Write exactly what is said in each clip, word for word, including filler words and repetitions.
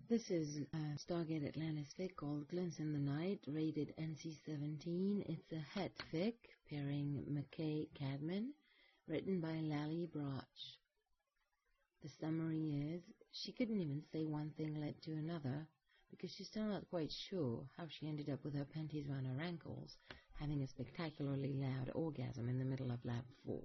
This is a Stargate Atlantis fic called Glints in the Night, rated N C seventeen. It's a het fic pairing McKay Cadman, written by Lally Broch. The summary is, she couldn't even say one thing led to another, because she's still not quite sure how she ended up with her panties around her ankles, having a spectacularly loud orgasm in the middle of lab four.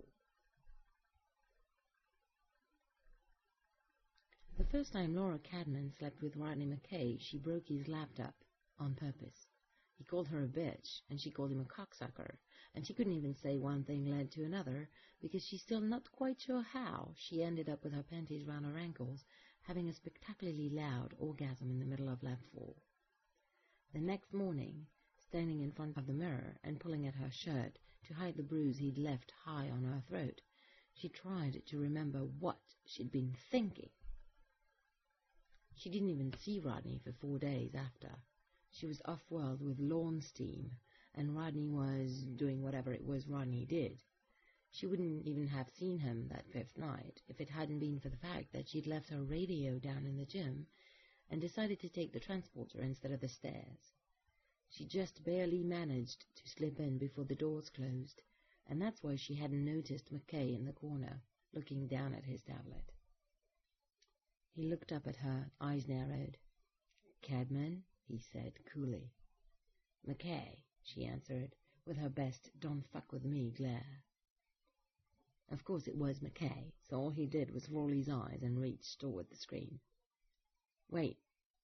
The first time Laura Cadman slept with Rodney McKay, she broke his laptop on purpose. He called her a bitch, and she called him a cocksucker, and she couldn't even say one thing led to another, because she's still not quite sure how she ended up with her panties round her ankles, having a spectacularly loud orgasm in the middle of lab four. The next morning, standing in front of the mirror and pulling at her shirt to hide the bruise he'd left high on her throat, she tried to remember what she'd been thinking. She didn't even see Rodney for four days after. She was off-world with lawn steam, and Rodney was doing whatever it was Rodney did. She wouldn't even have seen him that fifth night if it hadn't been for the fact that she'd left her radio down in the gym and decided to take the transporter instead of the stairs. She just barely managed to slip in before the doors closed, and that's why she hadn't noticed McKay in the corner, looking down at his tablet. He looked up at her, eyes narrowed. "Cadman," he said coolly. "McKay," she answered, with her best don't-fuck-with-me glare. Of course it was McKay, so all he did was roll his eyes and reach toward the screen. "Wait."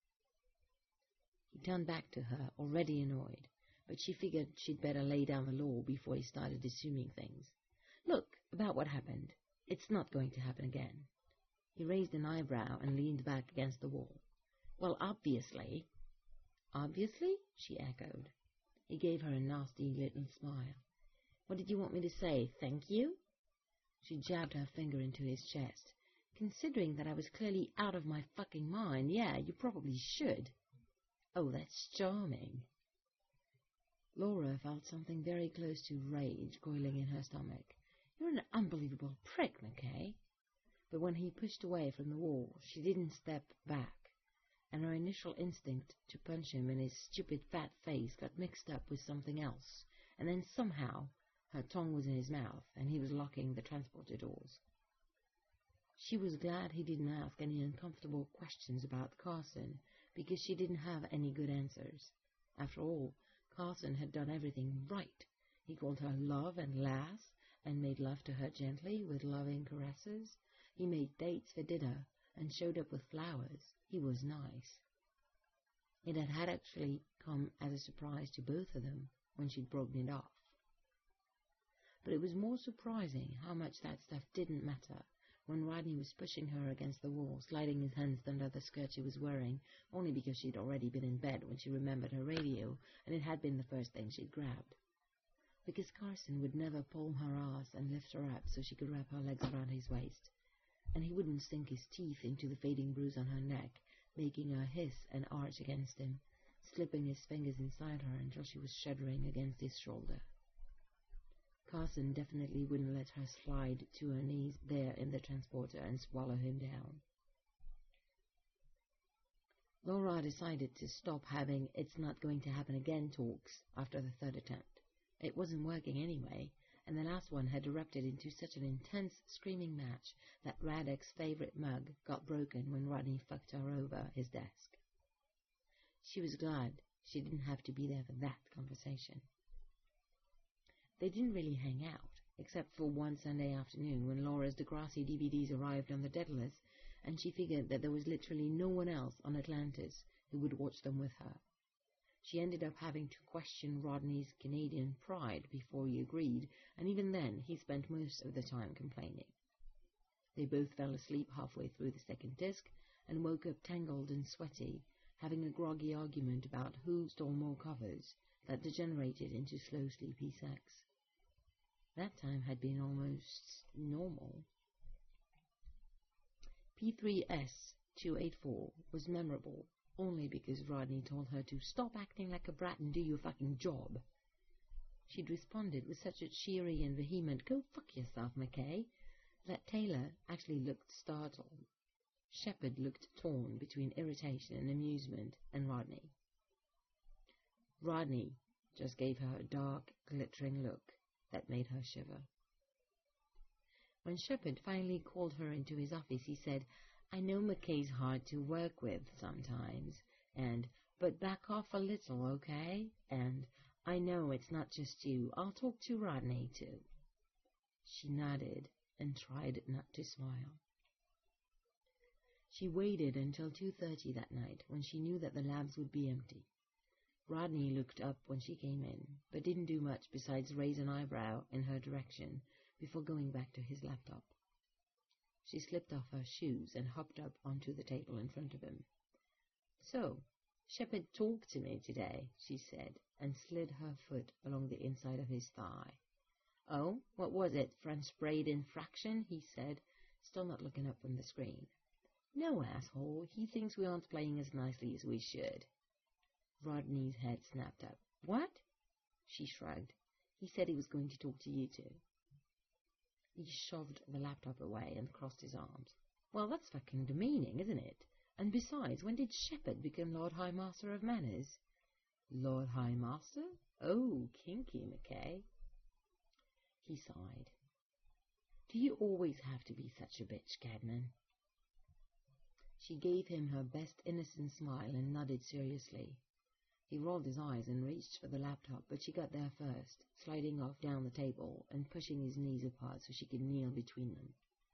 He turned back to her, already annoyed, but she figured she'd better lay down the law before he started assuming things. "Look, about what happened. It's not going to happen again." He raised an eyebrow and leaned back against the wall. "Well, obviously." "Obviously?" she echoed. He gave her a nasty little smile. "What did you want me to say, thank you?" She jabbed her finger into his chest. "Considering that I was clearly out of my fucking mind, yeah, you probably should." "Oh, that's charming." Laura felt something very close to rage coiling in her stomach. "You're an unbelievable prick, McKay." But when he pushed away from the wall, she didn't step back, and her initial instinct to punch him in his stupid fat face got mixed up with something else, and then somehow her tongue was in his mouth, and he was locking the transporter doors. She was glad he didn't ask any uncomfortable questions about Carson, because she didn't have any good answers. After all, Carson had done everything right. He called her love and lass, and made love to her gently with loving caresses. He made dates for dinner and showed up with flowers. He was nice. It had, had actually come as a surprise to both of them when she'd broken it off. But it was more surprising how much that stuff didn't matter when Rodney was pushing her against the wall, sliding his hands under the skirt she was wearing, only because she'd already been in bed when she remembered her radio, and it had been the first thing she'd grabbed. Because Carson would never pull her ass and lift her up so she could wrap her legs around his waist, and he wouldn't sink his teeth into the fading bruise on her neck, making her hiss and arch against him, slipping his fingers inside her until she was shuddering against his shoulder. Carson definitely wouldn't let her slide to her knees there in the transporter and swallow him down. Laura decided to stop having "it's not going to happen again" talks after the third attempt. It wasn't working anyway, and the last one had erupted into such an intense screaming match that Radek's favorite mug got broken when Rodney fucked her over his desk. She was glad she didn't have to be there for that conversation. They didn't really hang out, except for one Sunday afternoon when Laura's Degrassi D V Ds arrived on the Daedalus, and she figured that there was literally no one else on Atlantis who would watch them with her. She ended up having to question Rodney's Canadian pride before he agreed, and even then he spent most of the time complaining. They both fell asleep halfway through the second disc and woke up tangled and sweaty, having a groggy argument about who stole more covers that degenerated into slow sleepy sex. That time had been almost normal. P three S two eighty-four was memorable only because Rodney told her to stop acting like a brat and do your fucking job. She'd responded with such a cheery and vehement "go fuck yourself, McKay," that Taylor actually looked startled. Shepherd looked torn between irritation and amusement and Rodney. Rodney just gave her a dark, glittering look that made her shiver. When Shepherd finally called her into his office, he said, "I know McKay's hard to work with sometimes, and, but back off a little, okay? And I know it's not just you. I'll talk to Rodney, too." She nodded and tried not to smile. She waited until two thirty that night, when she knew that the labs would be empty. Rodney looked up when she came in, but didn't do much besides raise an eyebrow in her direction before going back to his laptop. She slipped off her shoes and hopped up onto the table in front of him. "So, Shepherd talked to me today," she said, and slid her foot along the inside of his thigh. "Oh, what was it, French braid infraction?" he said, still not looking up from the screen. "No, asshole, he thinks we aren't playing as nicely as we should." Rodney's head snapped up. "What?" She shrugged. "He said he was going to talk to you two." He shoved the laptop away and crossed his arms. "Well, that's fucking demeaning, isn't it? And besides, when did Shepherd become Lord High Master of Manners?" "Lord High Master? Oh, kinky, McKay." He sighed. "Do you always have to be such a bitch, Cadman?" She gave him her best innocent smile and nodded seriously. He rolled his eyes and reached for the laptop, but she got there first, sliding off down the table and pushing his knees apart so she could kneel between them.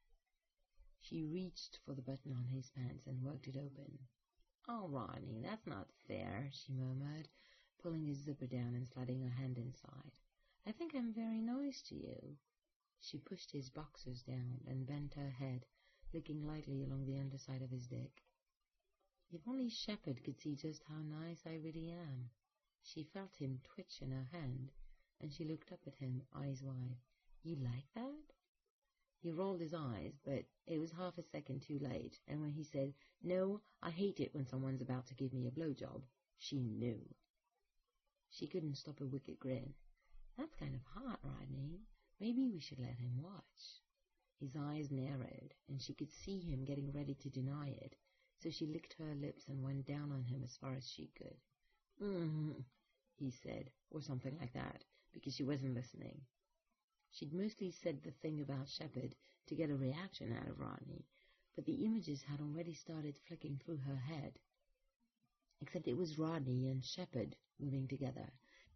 She reached for the button on his pants and worked it open. "Oh, Rodney, that's not fair," she murmured, pulling his zipper down and sliding her hand inside. "I think I'm very nice to you." She pushed his boxers down and bent her head, licking lightly along the underside of his dick. If only Shepherd could see just how nice I really am. She felt him twitch in her hand, and she looked up at him, eyes wide. "You like that?" He rolled his eyes, but it was half a second too late, and when he said, "No, I hate it when someone's about to give me a blowjob," she knew. She couldn't stop a wicked grin. "That's kind of hot, Rodney. Maybe we should let him watch." His eyes narrowed, and she could see him getting ready to deny it, so she licked her lips and went down on him as far as she could. "Mm-hmm," he said, or something like that, because she wasn't listening. She'd mostly said the thing about Shepherd to get a reaction out of Rodney, but the images had already started flicking through her head. Except it was Rodney and Shepherd moving together.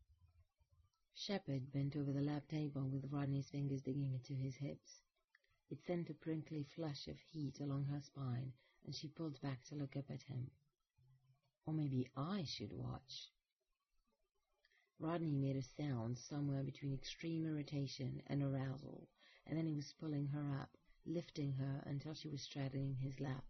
Shepherd bent over the lab table with Rodney's fingers digging into his hips. It sent a prickly flush of heat along her spine, and she pulled back to look up at him. "Or maybe I should watch." Rodney made a sound somewhere between extreme irritation and arousal, and then he was pulling her up, lifting her until she was straddling his lap.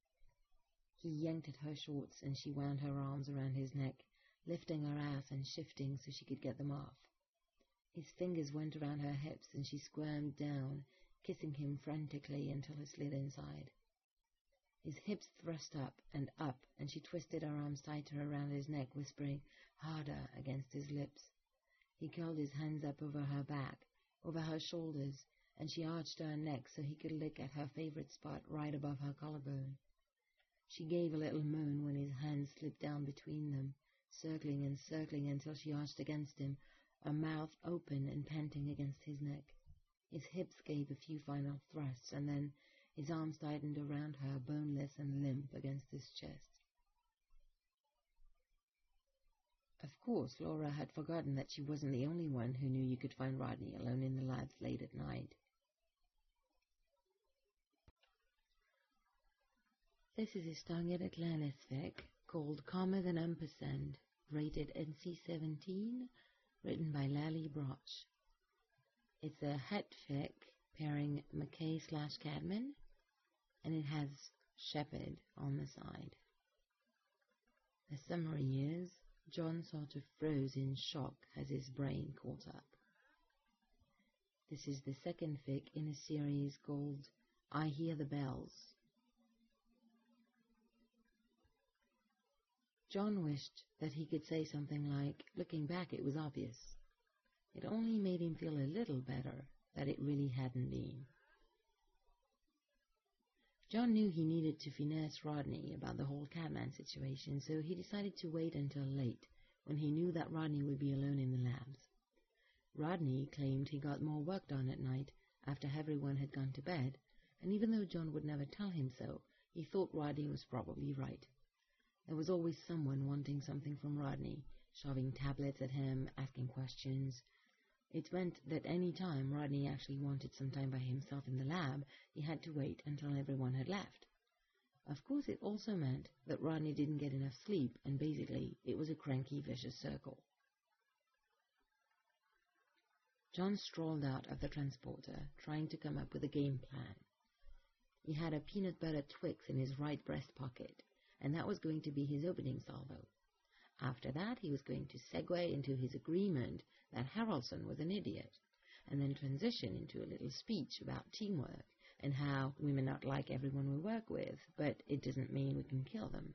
He yanked at her shorts, and she wound her arms around his neck, lifting her ass and shifting so she could get them off. His fingers went around her hips, and she squirmed down, kissing him frantically until he slid inside. His hips thrust up and up, and she twisted her arms tighter around his neck, whispering harder against his lips. He curled his hands up over her back, over her shoulders, and she arched her neck so he could lick at her favorite spot right above her collarbone. She gave a little moan when his hands slipped down between them, circling and circling until she arched against him, her mouth open and panting against his neck. His hips gave a few final thrusts, and then his arms tightened around her, boneless and limp against his chest. Of course, Laura had forgotten that she wasn't the only one who knew you could find Rodney alone in the labs late at night. This is a Stargate Atlantis fic called Calmer Than Ampersand, rated N C seventeen, written by Lally Broch. It's a het fic pairing McKay slash Cadman, and it has Shepherd on the side. The summary is, John sort of froze in shock as his brain caught up. This is the second fic in a series called I Hear the Bells. John wished that he could say something like, looking back it was obvious. It only made him feel a little better that it really hadn't been. John knew he needed to finesse Rodney about the whole Catman situation, so he decided to wait until late, when he knew that Rodney would be alone in the labs. Rodney claimed he got more work done at night after everyone had gone to bed, and even though John would never tell him so, he thought Rodney was probably right. There was always someone wanting something from Rodney, shoving tablets at him, asking questions. It meant that any time Rodney actually wanted some time by himself in the lab, he had to wait until everyone had left. Of course, it also meant that Rodney didn't get enough sleep, and basically, it was a cranky, vicious circle. John strolled out of the transporter, trying to come up with a game plan. He had a peanut butter Twix in his right breast pocket, and that was going to be his opening salvo. After that, he was going to segue into his agreement that Harrelson was an idiot, and then transition into a little speech about teamwork and how we may not like everyone we work with, but it doesn't mean we can kill them.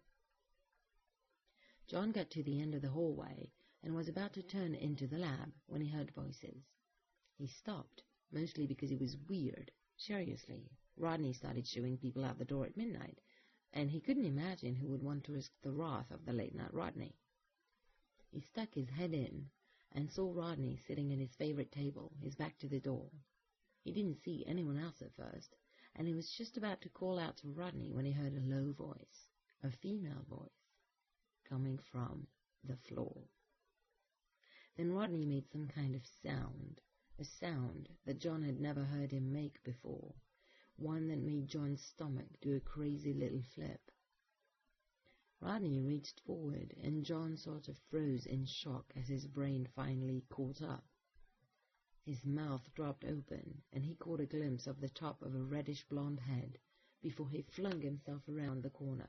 John got to the end of the hallway and was about to turn into the lab when he heard voices. He stopped, mostly because it was weird. Seriously, Rodney started shooing people out the door at midnight, and he couldn't imagine who would want to risk the wrath of the late-night Rodney. He stuck his head in and saw Rodney sitting at his favorite table, his back to the door. He didn't see anyone else at first, and he was just about to call out to Rodney when he heard a low voice, a female voice, coming from the floor. Then Rodney made some kind of sound, a sound that John had never heard him make before, one that made John's stomach do a crazy little flip. Rodney reached forward, and John sort of froze in shock as his brain finally caught up. His mouth dropped open, and he caught a glimpse of the top of a reddish-blonde head before he flung himself around the corner.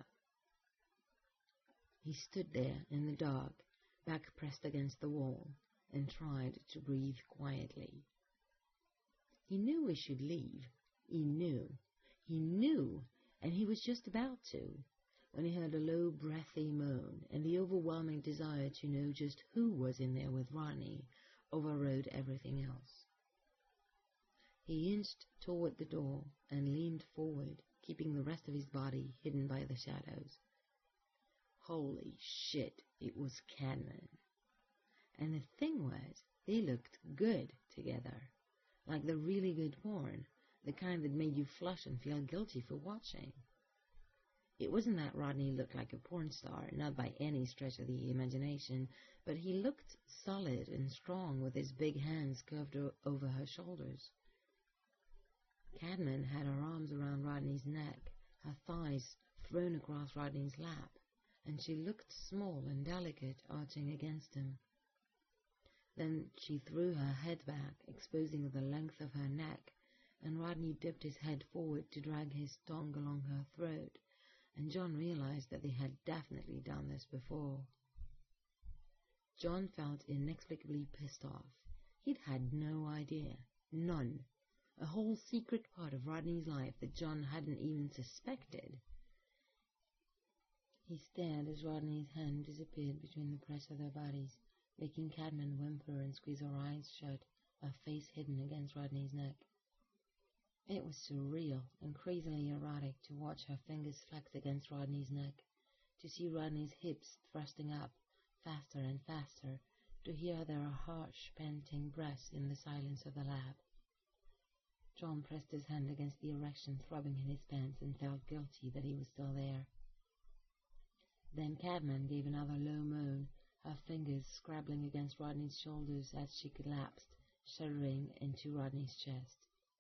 He stood there in the dark, back pressed against the wall, and tried to breathe quietly. He knew he should leave. He knew. He knew, and he was just about to, when he heard a low, breathy moan, and the overwhelming desire to know just who was in there with Rodney overrode everything else. He inched toward the door and leaned forward, keeping the rest of his body hidden by the shadows. Holy shit, it was Catman. And the thing was, they looked good together, like the really good porn, the kind that made you flush and feel guilty for watching. It wasn't that Rodney looked like a porn star, not by any stretch of the imagination, but he looked solid and strong with his big hands curved o- over her shoulders. Catman had her arms around Rodney's neck, her thighs thrown across Rodney's lap, and she looked small and delicate, arching against him. Then she threw her head back, exposing the length of her neck, and Rodney dipped his head forward to drag his tongue along her throat, and John realized that they had definitely done this before. John felt inexplicably pissed off. He'd had no idea. None. A whole secret part of Rodney's life that John hadn't even suspected. He stared as Rodney's hand disappeared between the press of their bodies, making Catman whimper and squeeze her eyes shut, her face hidden against Rodney's neck. It was surreal and crazily erotic to watch her fingers flex against Rodney's neck, to see Rodney's hips thrusting up, faster and faster, to hear their harsh, panting breaths in the silence of the lab. John pressed his hand against the erection throbbing in his pants and felt guilty that he was still there. Then Catman gave another low moan, her fingers scrabbling against Rodney's shoulders as she collapsed, shuddering into Rodney's chest.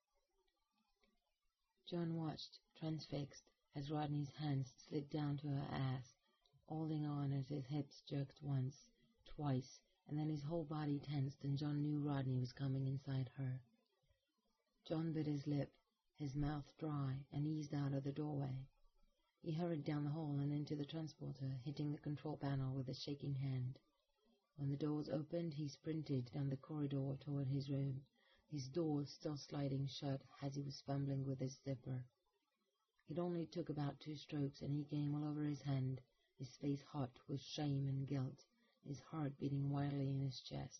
John watched, transfixed, as Rodney's hands slid down to her ass, holding on as his hips jerked once, twice, and then his whole body tensed, and John knew Rodney was coming inside her. John bit his lip, his mouth dry, and eased out of the doorway. He hurried down the hall and into the transporter, hitting the control panel with a shaking hand. When the doors opened, he sprinted down the corridor toward his room, his door still sliding shut as he was fumbling with his zipper. It only took about two strokes, and he came all over his hand, his face hot with shame and guilt, his heart beating wildly in his chest.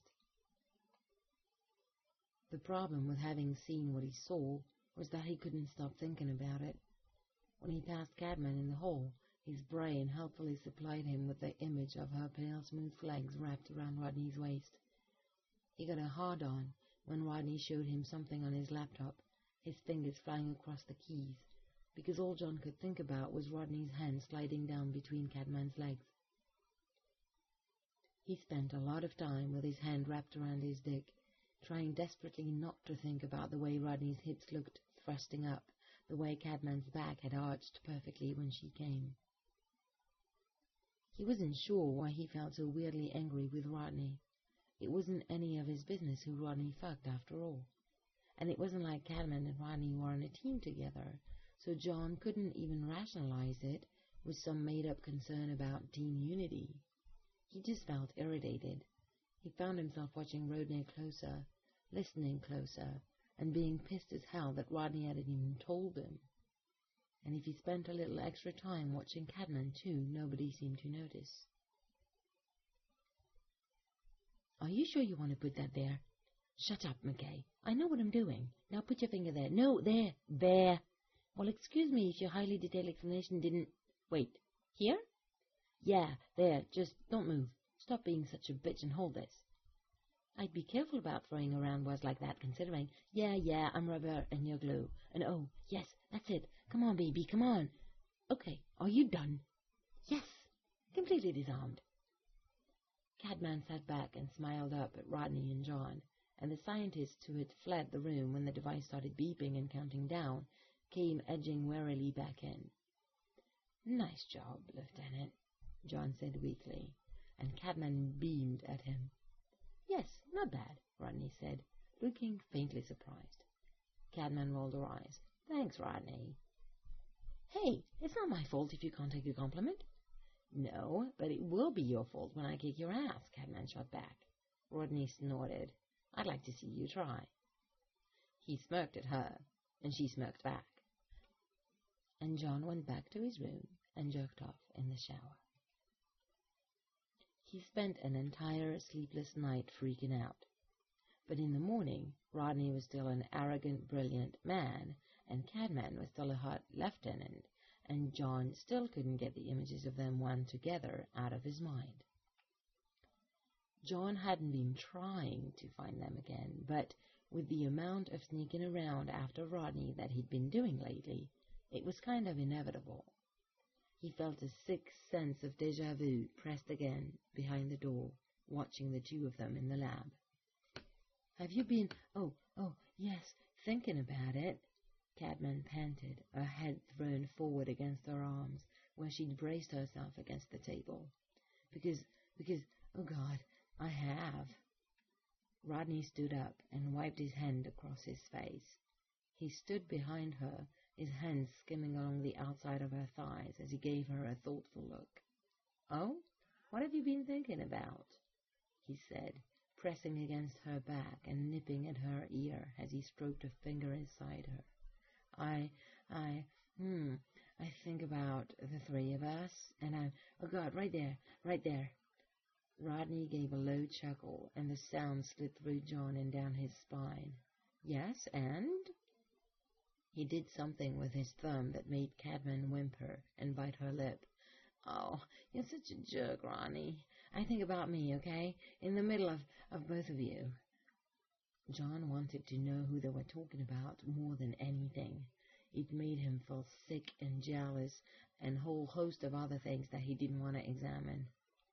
The problem with having seen what he saw was that he couldn't stop thinking about it. When he passed Cadman in the hall, his brain helpfully supplied him with the image of her pale, smooth legs wrapped around Rodney's waist. He got a hard-on when Rodney showed him something on his laptop, his fingers flying across the keys, because all John could think about was Rodney's hand sliding down between Cadman's legs. He spent a lot of time with his hand wrapped around his dick, trying desperately not to think about the way Rodney's hips looked thrusting up, the way Cadman's back had arched perfectly when she came. He wasn't sure why he felt so weirdly angry with Rodney. It wasn't any of his business who Rodney fucked, after all. And it wasn't like Cadman and Rodney were on a team together, so John couldn't even rationalize it with some made-up concern about team unity. He just felt irritated. He found himself watching Rodney closer, listening closer, and being pissed as hell that Rodney hadn't even told him. And if he spent a little extra time watching Cadman too, nobody seemed to notice. "Are you sure you want to put that there?" "Shut up, McKay. I know what I'm doing. Now put your finger there. No, there. There. Well, excuse me if your highly detailed explanation didn't... Wait. Here? Yeah, there. Just don't move. Stop being such a bitch and hold this." "I'd be careful about throwing around words like that, considering..." "Yeah, yeah, I'm rubber and you're glue. And oh, yes, that's it. Come on, baby, come on." "Okay, are you done?" "Yes, completely disarmed." Cadman sat back and smiled up at Rodney and John, and the scientists who had fled the room when the device started beeping and counting down came edging warily back in. "Nice job, Lieutenant," John said weakly, and Cadman beamed at him. "Yes, not bad," Rodney said, looking faintly surprised. Cadman rolled her eyes. "Thanks, Rodney." "Hey, it's not my fault if you can't take a compliment." "No, but it will be your fault when I kick your ass," Cadman shot back. Rodney snorted. "I'd like to see you try." He smirked at her, and she smirked back. And John went back to his room and jerked off in the shower. He spent an entire sleepless night freaking out. But in the morning, Rodney was still an arrogant, brilliant man, and Cadman was still a hot lieutenant, and John still couldn't get the images of them one together out of his mind. John hadn't been trying to find them again, but with the amount of sneaking around after Rodney that he'd been doing lately, it was kind of inevitable. He felt a sick sense of déjà vu pressed again behind the door, watching the two of them in the lab. "Have you been... Oh, oh, yes, thinking about it?" Cadman panted, her head thrown forward against her arms, where she'd braced herself against the table. Because, because, oh God, I have." Rodney stood up and wiped his hand across his face. He stood behind her, his hands skimming along the outside of her thighs as he gave her a thoughtful look. "Oh, what have you been thinking about?" he said, pressing against her back and nipping at her ear as he stroked a finger inside her. I, I, hmm, I think about the three of us, and I'm, oh God, right there, right there." Rodney gave a low chuckle, and the sound slid through John and down his spine. "Yes, and?" He did something with his thumb that made Cadman whimper and bite her lip. "Oh, you're such a jerk, Rodney. I think about me, okay? In the middle of, of both of you." John wanted to know who they were talking about more than anything. It made him feel sick and jealous and a whole host of other things that he didn't want to examine.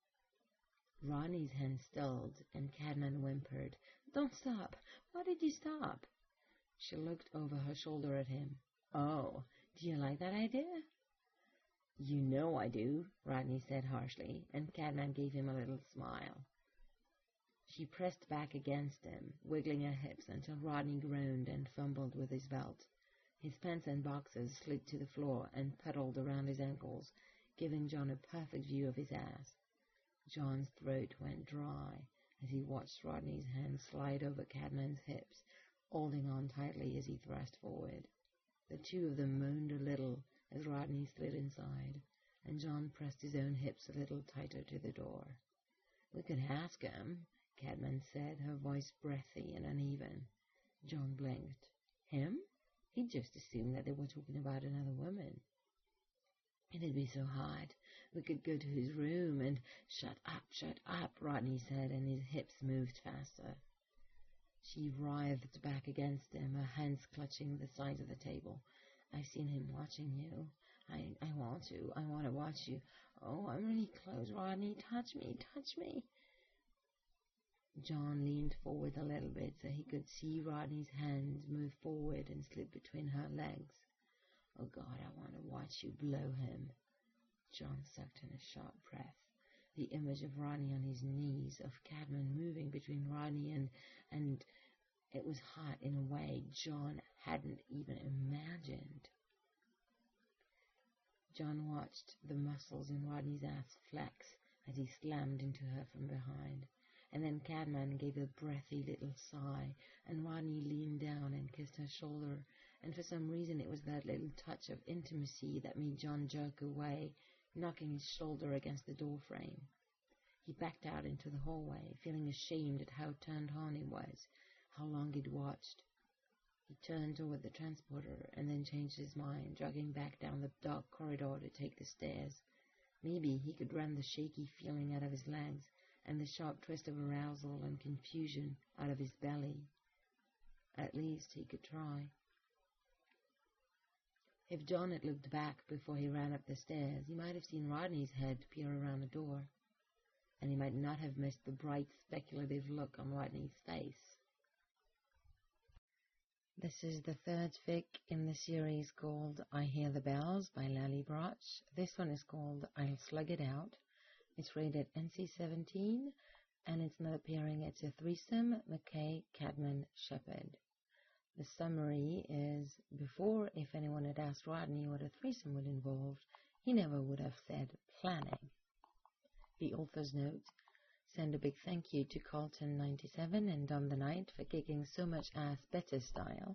Rodney's hand stilled, and Cadman whimpered, "Don't stop. Why did you stop?" She looked over her shoulder at him. "Oh, do you like that idea?" "You know I do," Rodney said harshly, and Cadman gave him a little smile. She pressed back against him, wiggling her hips until Rodney groaned and fumbled with his belt. His pants and boxers slid to the floor and puddled around his ankles, giving John a perfect view of his ass. John's throat went dry as he watched Rodney's hand slide over Cadman's hips, holding on tightly as he thrust forward. The two of them moaned a little as Rodney slid inside, and John pressed his own hips a little tighter to the door. "We could ask him," Cadman said, her voice breathy and uneven. John blinked. "Him? He'd just assume that they were talking about another woman." It'd be so hard. We could go to his room and— Shut up, shut up, Rodney said, and his hips moved faster. She writhed back against him, her hands clutching the sides of the table. I've seen him watching you. I, I want to. I want to watch you. Oh, I'm really close, Rodney. Touch me, touch me. John leaned forward a little bit so he could see Rodney's hands move forward and slip between her legs. Oh, God, I want to watch you blow him. John sucked in a sharp breath. The image of Rodney on his knees, of Cadman moving between Rodney and... and it was hot in a way John hadn't even imagined. John watched the muscles in Rodney's ass flex as he slammed into her from behind. And then Cadman gave a breathy little sigh, and Rodney leaned down and kissed her shoulder, and for some reason it was that little touch of intimacy that made John jerk away, knocking his shoulder against the door frame. He backed out into the hallway, feeling ashamed at how turned on he was, how long he'd watched. He turned toward the transporter and then changed his mind, jogging back down the dark corridor to take the stairs. Maybe he could run the shaky feeling out of his legs and the sharp twist of arousal and confusion out of his belly. At least he could try. If John had looked back before he ran up the stairs, he might have seen Rodney's head peer around the door, and he might not have missed the bright, speculative look on Rodney's face. This is the third fic in the series called I Hear the Bells by Lally Broch. This one is called I'll Slug It Out. It's rated N C seventeen, and it's not appearing. It's a threesome, McKay, Cadman, Shepherd. The summary is, before, if anyone had asked Rodney what a threesome would involve, he never would have said planning. The author's note: send a big thank you to Carlton ninety-seven and Dom the Knight for kicking so much ass better style.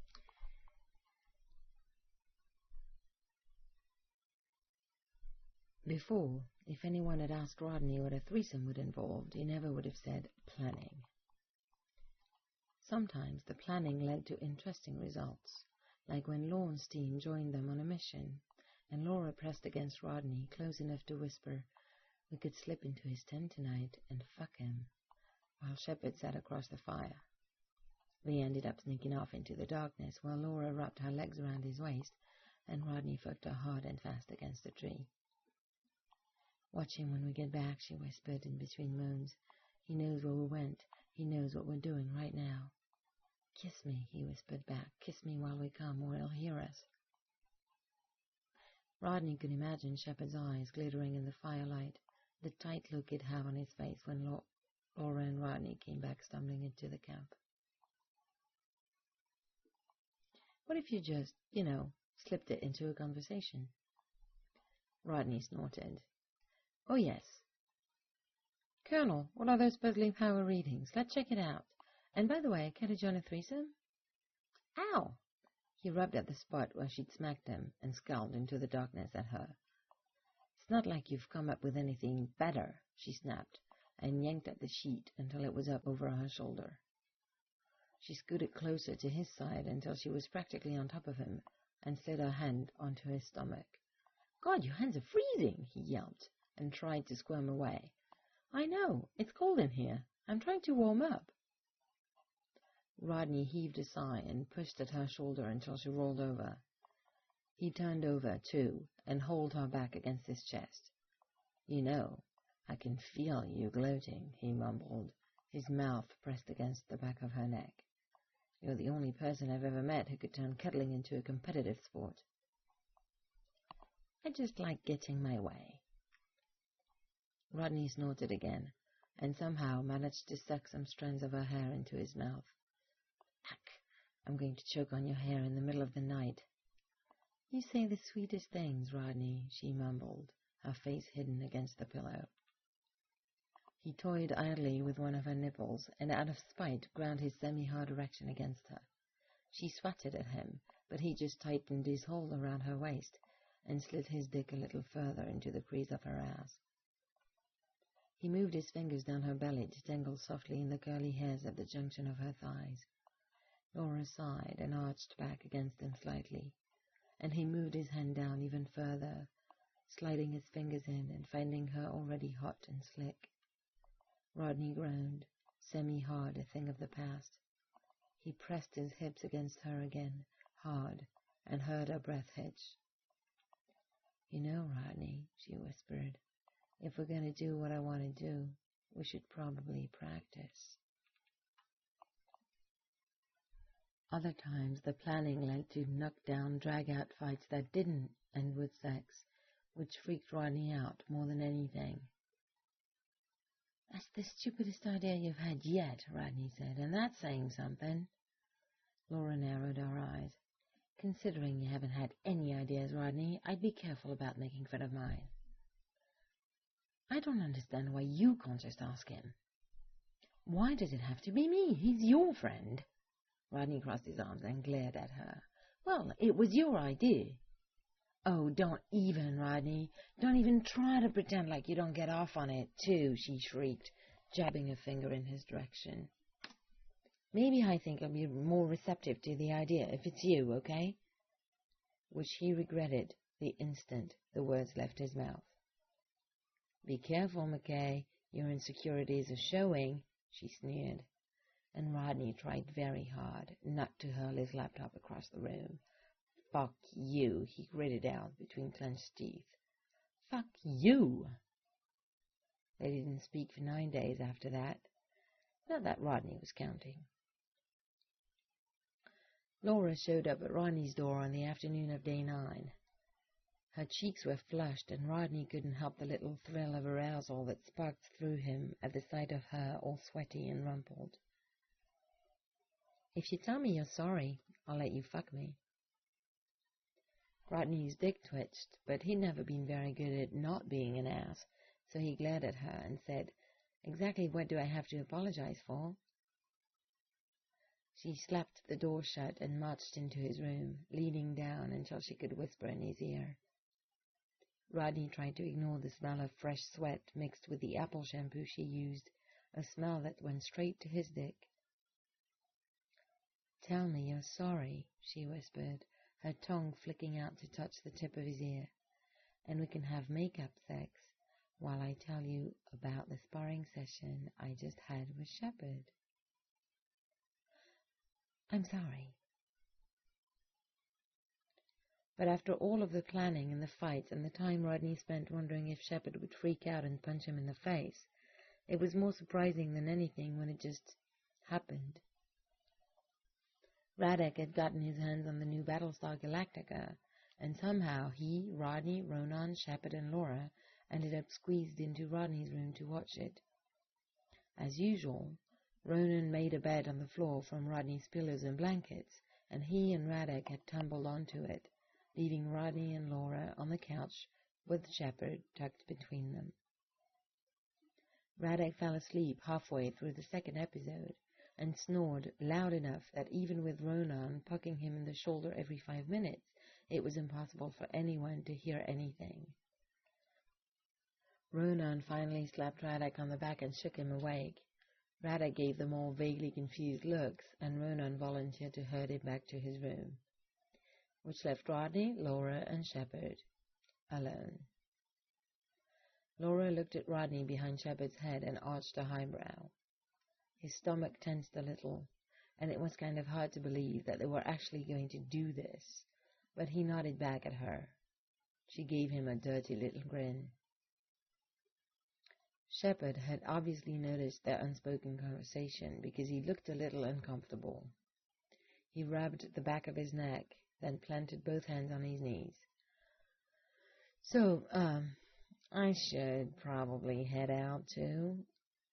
Before, if anyone had asked Rodney what a threesome would involve, he never would have said planning. Sometimes the planning led to interesting results, like when Lorne's team joined them on a mission, and Laura pressed against Rodney close enough to whisper, "We could slip into his tent tonight and fuck him," while Shepherd sat across the fire. They ended up sneaking off into the darkness while Laura wrapped her legs around his waist, and Rodney fucked her hard and fast against a tree. "Watch him when we get back," she whispered in between moans. "He knows where we went. He knows what we're doing right now." "Kiss me," he whispered back. "Kiss me while we come, or he'll hear us." Rodney could imagine Shepherd's eyes glittering in the firelight, the tight look he'd have on his face when La- Laura and Rodney came back stumbling into the camp. "What if you just, you know, slipped it into a conversation?" Rodney snorted. "Oh, yes. Colonel, what are those puzzling power readings? Let's check it out. And by the way, care to join a threesome?" "Ow!" He rubbed at the spot where she'd smacked him and scowled into the darkness at her. "It's not like you've come up with anything better," she snapped, and yanked at the sheet until it was up over her shoulder. She scooted closer to his side until she was practically on top of him, and slid her hand onto his stomach. "God, your hands are freezing!" he yelped, and tried to squirm away. "I know. It's cold in here. I'm trying to warm up." Rodney heaved a sigh and pushed at her shoulder until she rolled over. He turned over, too, and hauled her back against his chest. "You know, I can feel you gloating," he mumbled, his mouth pressed against the back of her neck. "You're the only person I've ever met who could turn cuddling into a competitive sport." "I just like getting my way." Rodney snorted again, and somehow managed to suck some strands of her hair into his mouth. "Ack, I'm going to choke on your hair in the middle of the night." "You say the sweetest things, Rodney," she mumbled, her face hidden against the pillow. He toyed idly with one of her nipples, and out of spite ground his semi-hard erection against her. She swatted at him, but he just tightened his hold around her waist and slid his dick a little further into the crease of her ass. He moved his fingers down her belly to tangle softly in the curly hairs at the junction of her thighs. Laura sighed and arched back against him slightly, and he moved his hand down even further, sliding his fingers in and finding her already hot and slick. Rodney groaned, semi-hard, a thing of the past. He pressed his hips against her again, hard, and heard her breath hitch. "You know, Rodney," she whispered, "if we're going to do what I want to do, we should probably practice." Other times the planning led to knock-down, drag-out fights that didn't end with sex, which freaked Rodney out more than anything. "That's the stupidest idea you've had yet," Rodney said, "and that's saying something." Laura narrowed her eyes. "Considering you haven't had any ideas, Rodney, I'd be careful about making fun of mine." "I don't understand why you can't just ask him." "Why does it have to be me? He's your friend." Rodney crossed his arms and glared at her. "Well, it was your idea." "Oh, don't even, Rodney. Don't even try to pretend like you don't get off on it, too," she shrieked, jabbing a finger in his direction. "Maybe I think I'll be more receptive to the idea if it's you, okay?" Which he regretted the instant the words left his mouth. "Be careful, McKay. Your insecurities are showing," she sneered. And Rodney tried very hard not to hurl his laptop across the room. "Fuck you," he gritted out between clenched teeth. "Fuck you." They didn't speak for nine days after that. Not that Rodney was counting. Laura showed up at Rodney's door on the afternoon of day nine. Her cheeks were flushed, and Rodney couldn't help the little thrill of arousal that sparked through him at the sight of her all sweaty and rumpled. "If you tell me you're sorry, I'll let you fuck me." Rodney's dick twitched, but he'd never been very good at not being an ass, so he glared at her and said, "Exactly what do I have to apologize for?" She slapped the door shut and marched into his room, leaning down until she could whisper in his ear. Rodney tried to ignore the smell of fresh sweat mixed with the apple shampoo she used, a smell that went straight to his dick. "Tell me you're sorry," she whispered, her tongue flicking out to touch the tip of his ear, "and we can have make-up sex while I tell you about the sparring session I just had with Shepard." "I'm sorry." But after all of the planning and the fights and the time Rodney spent wondering if Shepard would freak out and punch him in the face, it was more surprising than anything when it just happened. Radek had gotten his hands on the new Battlestar Galactica, and somehow he, Rodney, Ronan, Shepard, and Laura ended up squeezed into Rodney's room to watch it. As usual, Ronan made a bed on the floor from Rodney's pillows and blankets, and he and Radek had tumbled onto it, leaving Rodney and Laura on the couch with Shepard tucked between them. Radek fell asleep halfway through the second episode, and snored loud enough that even with Ronan poking him in the shoulder every five minutes, it was impossible for anyone to hear anything. Ronan finally slapped Radek on the back and shook him awake. Radek gave them all vaguely confused looks, and Ronan volunteered to herd him back to his room, which left Rodney, Laura, and Shepard alone. Laura looked at Rodney behind Shepard's head and arched a eyebrow. His stomach tensed a little, and it was kind of hard to believe that they were actually going to do this, but he nodded back at her. She gave him a dirty little grin. Shepard had obviously noticed their unspoken conversation because he looked a little uncomfortable. He rubbed the back of his neck, then planted both hands on his knees. "So, um, I should probably head out, too."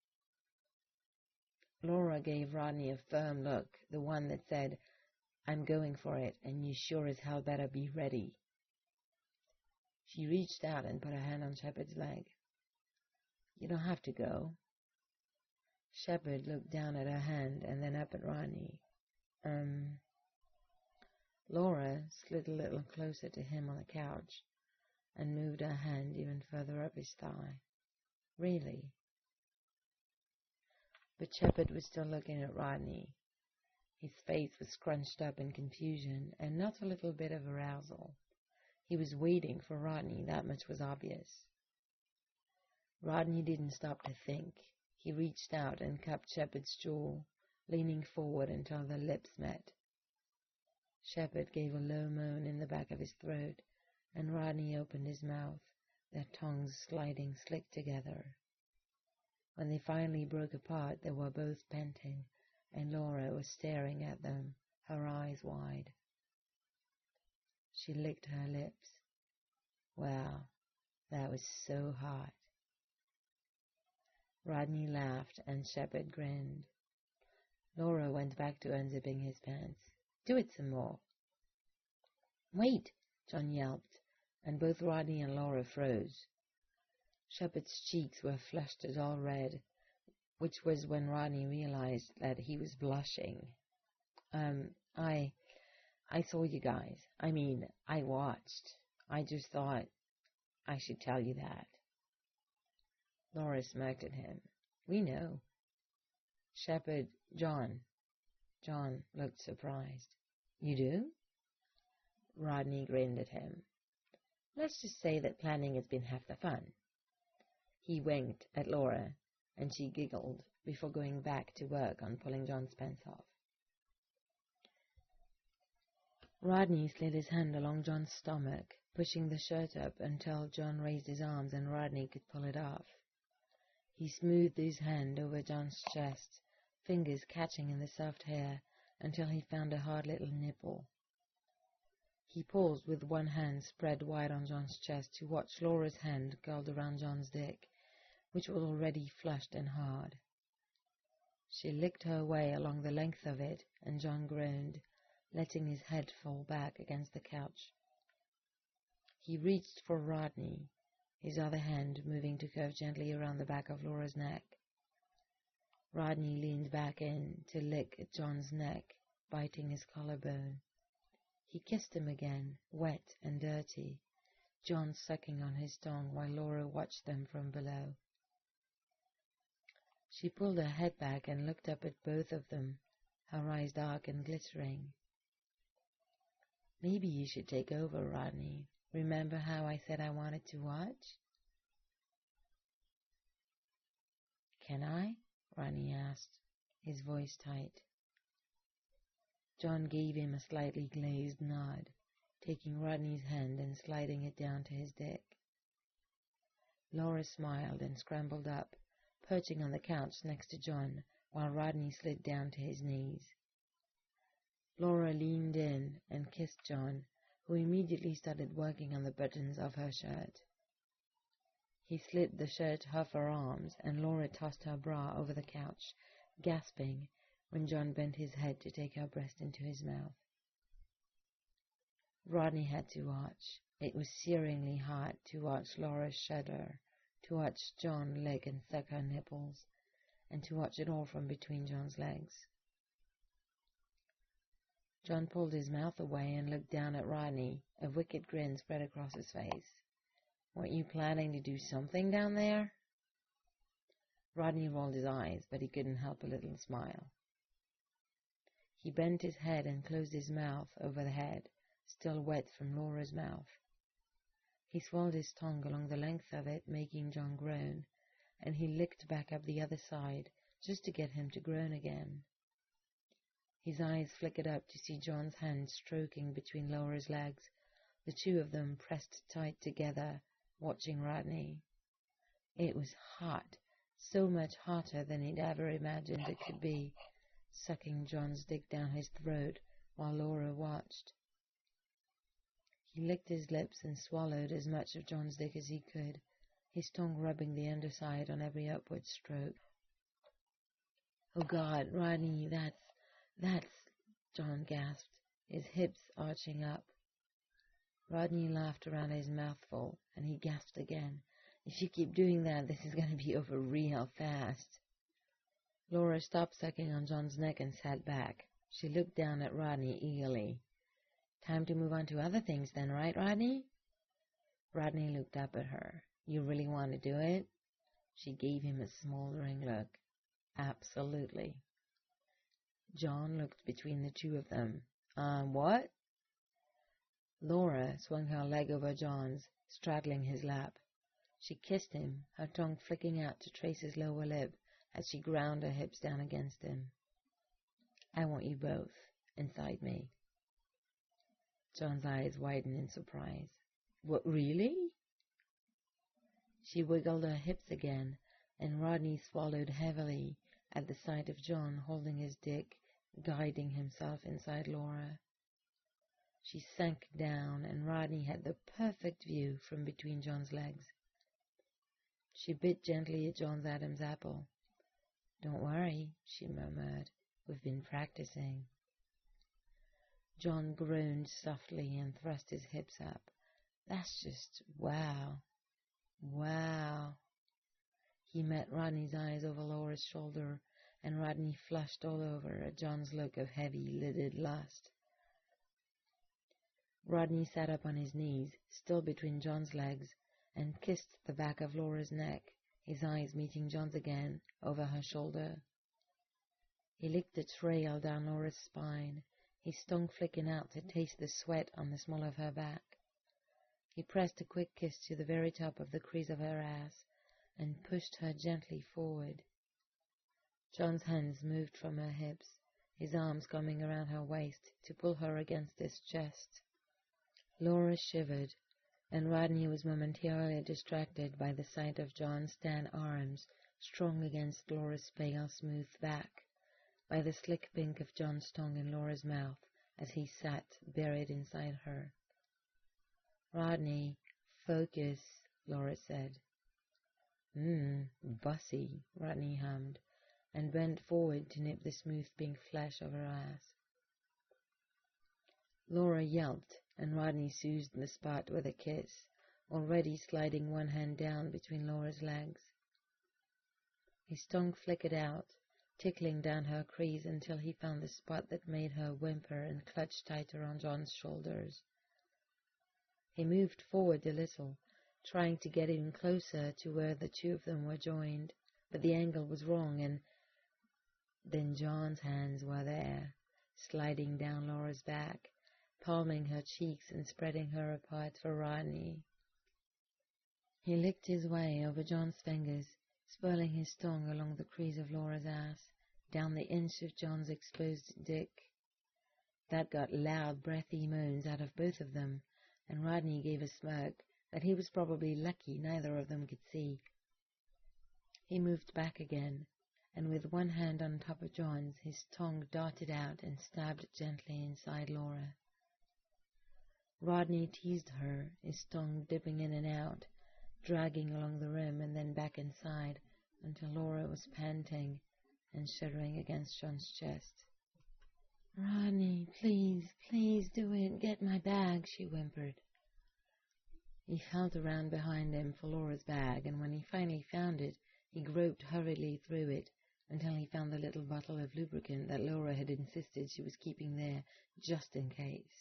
Laura gave Rodney a firm look, the one that said, "I'm going for it, and you sure as hell better be ready." She reached out and put a hand on Shepard's leg. "You don't have to go." Shepard looked down at her hand and then up at Rodney. Um... Laura slid a little closer to him on the couch and moved her hand even further up his thigh. "Really?" But Shepard was still looking at Rodney. His face was scrunched up in confusion and not a little bit of arousal. He was waiting for Rodney, that much was obvious. Rodney didn't stop to think. He reached out and cupped Shepard's jaw, leaning forward until their lips met. Shepard gave a low moan in the back of his throat, and Rodney opened his mouth, their tongues sliding slick together. When they finally broke apart, they were both panting, and Laura was staring at them, her eyes wide. She licked her lips. Wow, that was so hot. Rodney laughed, and Shepard grinned. Laura went back to unzipping his pants. Do it some more. Wait, John yelped, and both Rodney and Laura froze. Shepard's cheeks were flushed a dull red, which was when Rodney realized that he was blushing. Um, I, I saw you guys. I mean, I watched. I just thought I should tell you that. Laura smirked at him. We know. Shepard, John. John looked surprised. You do? Rodney grinned at him. Let's just say that planning has been half the fun. He winked at Laura, and she giggled before going back to work on pulling John's pants off. Rodney slid his hand along John's stomach, pushing the shirt up until John raised his arms and Rodney could pull it off. He smoothed his hand over John's chest, fingers catching in the soft hair until he found a hard little nipple. He paused with one hand spread wide on John's chest to watch Laura's hand curled around John's dick, which was already flushed and hard. She licked her way along the length of it, and John groaned, letting his head fall back against the couch. He reached for Rodney, his other hand moving to curve gently around the back of Laura's neck. Rodney leaned back in to lick at John's neck, biting his collarbone. He kissed him again, wet and dirty, John sucking on his tongue while Laura watched them from below. She pulled her head back and looked up at both of them, her eyes dark and glittering. Maybe you should take over, Rodney. Remember how I said I wanted to watch? Can I? Rodney asked, his voice tight. John gave him a slightly glazed nod, taking Rodney's hand and sliding it down to his dick. Laura smiled and scrambled up, perching on the couch next to John, while Rodney slid down to his knees. Laura leaned in and kissed John, who immediately started working on the buttons of her shirt. He slid the shirt off her arms, and Laura tossed her bra over the couch, gasping, when John bent his head to take her breast into his mouth. Rodney had to watch. It was searingly hot to watch Laura shudder, to watch John lick and suck her nipples, and to watch it all from between John's legs. John pulled his mouth away and looked down at Rodney, a wicked grin spread across his face. Weren't you planning to do something down there? Rodney rolled his eyes, but he couldn't help a little smile. He bent his head and closed his mouth over the head, still wet from Laura's mouth. He swirled his tongue along the length of it, making John groan, and he licked back up the other side, just to get him to groan again. His eyes flickered up to see John's hand stroking between Laura's legs, the two of them pressed tight together, watching Rodney. It was hot, so much hotter than he'd ever imagined it could be, sucking John's dick down his throat while Laura watched. He licked his lips and swallowed as much of John's dick as he could, his tongue rubbing the underside on every upward stroke. Oh, God, Rodney, that's, that's, John gasped, his hips arching up. Rodney laughed around his mouthful, and he gasped again. If you keep doing that, this is going to be over real fast. Laura stopped sucking on John's neck and sat back. She looked down at Rodney eagerly. Time to move on to other things then, right, Rodney? Rodney looked up at her. You really want to do it? She gave him a smoldering look. Absolutely. John looked between the two of them. Um, what? Laura swung her leg over John's, straddling his lap. She kissed him, her tongue flicking out to trace his lower lip as she ground her hips down against him. "I want you both inside me." John's eyes widened in surprise. "What, really?" She wiggled her hips again, and Rodney swallowed heavily at the sight of John holding his dick, guiding himself inside Laura. She sank down, and Rodney had the perfect view from between John's legs. She bit gently at John's Adam's apple. "Don't worry," she murmured. "We've been practicing." John groaned softly and thrust his hips up. "That's just wow. Wow." He met Rodney's eyes over Laura's shoulder, and Rodney flushed all over at John's look of heavy-lidded lust. Rodney sat up on his knees, still between John's legs, and kissed the back of Laura's neck, his eyes meeting John's again over her shoulder. He licked the trail down Laura's spine, his tongue flicking out to taste the sweat on the small of her back. He pressed a quick kiss to the very top of the crease of her ass and pushed her gently forward. John's hands moved from her hips, his arms coming around her waist to pull her against his chest. Laura shivered, and Rodney was momentarily distracted by the sight of John's tan arms strong against Laura's pale, smooth back, by the slick pink of John's tongue in Laura's mouth as he sat buried inside her. "Rodney, focus," Laura said. "Mmm, bossy," Rodney hummed, and bent forward to nip the smooth pink flesh of her ass. Laura yelped, and Rodney soothed the spot with a kiss, already sliding one hand down between Laura's legs. His tongue flickered out, tickling down her crease until he found the spot that made her whimper and clutch tighter on John's shoulders. He moved forward a little, trying to get even closer to where the two of them were joined, but the angle was wrong, and then John's hands were there, sliding down Laura's back, palming her cheeks and spreading her apart for Rodney. He licked his way over John's fingers, swirling his tongue along the crease of Laura's ass, down the inch of John's exposed dick. That got loud, breathy moans out of both of them, and Rodney gave a smirk that he was probably lucky neither of them could see. He moved back again, and with one hand on top of John's, his tongue darted out and stabbed gently inside Laura. Rodney teased her, his tongue dipping in and out, dragging along the rim and then back inside, until Laura was panting and shuddering against John's chest. "Rodney, please, please do it. Get my bag," she whimpered. He felt around behind him for Laura's bag, and when he finally found it, he groped hurriedly through it until he found the little bottle of lubricant that Laura had insisted she was keeping there just in case.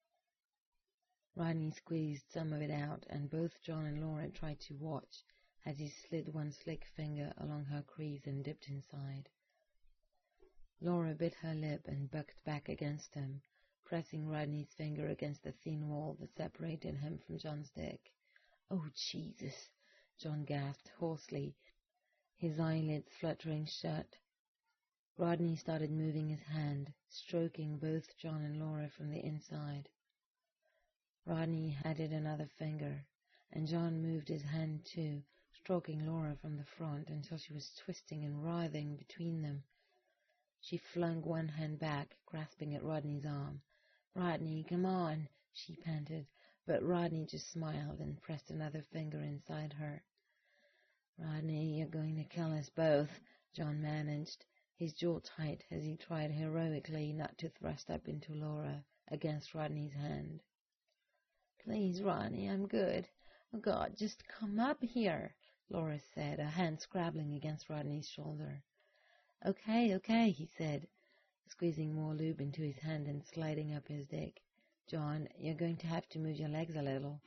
Rodney squeezed some of it out, and both John and Laura tried to watch as he slid one slick finger along her crease and dipped inside. Laura bit her lip and bucked back against him, pressing Rodney's finger against the thin wall that separated him from John's dick. "Oh, Jesus!" John gasped hoarsely, his eyelids fluttering shut. Rodney started moving his hand, stroking both John and Laura from the inside. Rodney added another finger, and John moved his hand too, stroking Laura from the front until she was twisting and writhing between them. She flung one hand back, grasping at Rodney's arm. "Rodney, come on," she panted, but Rodney just smiled and pressed another finger inside her. "Rodney, you're going to kill us both," John managed, his jaw tight as he tried heroically not to thrust up into Laura against Rodney's hand. "Please, Rodney, I'm good. Oh, God, just come up here," Laura said, her hand scrabbling against Rodney's shoulder. "Okay, okay," he said, squeezing more lube into his hand and sliding up his dick. "John, you're going to have to move your legs a little."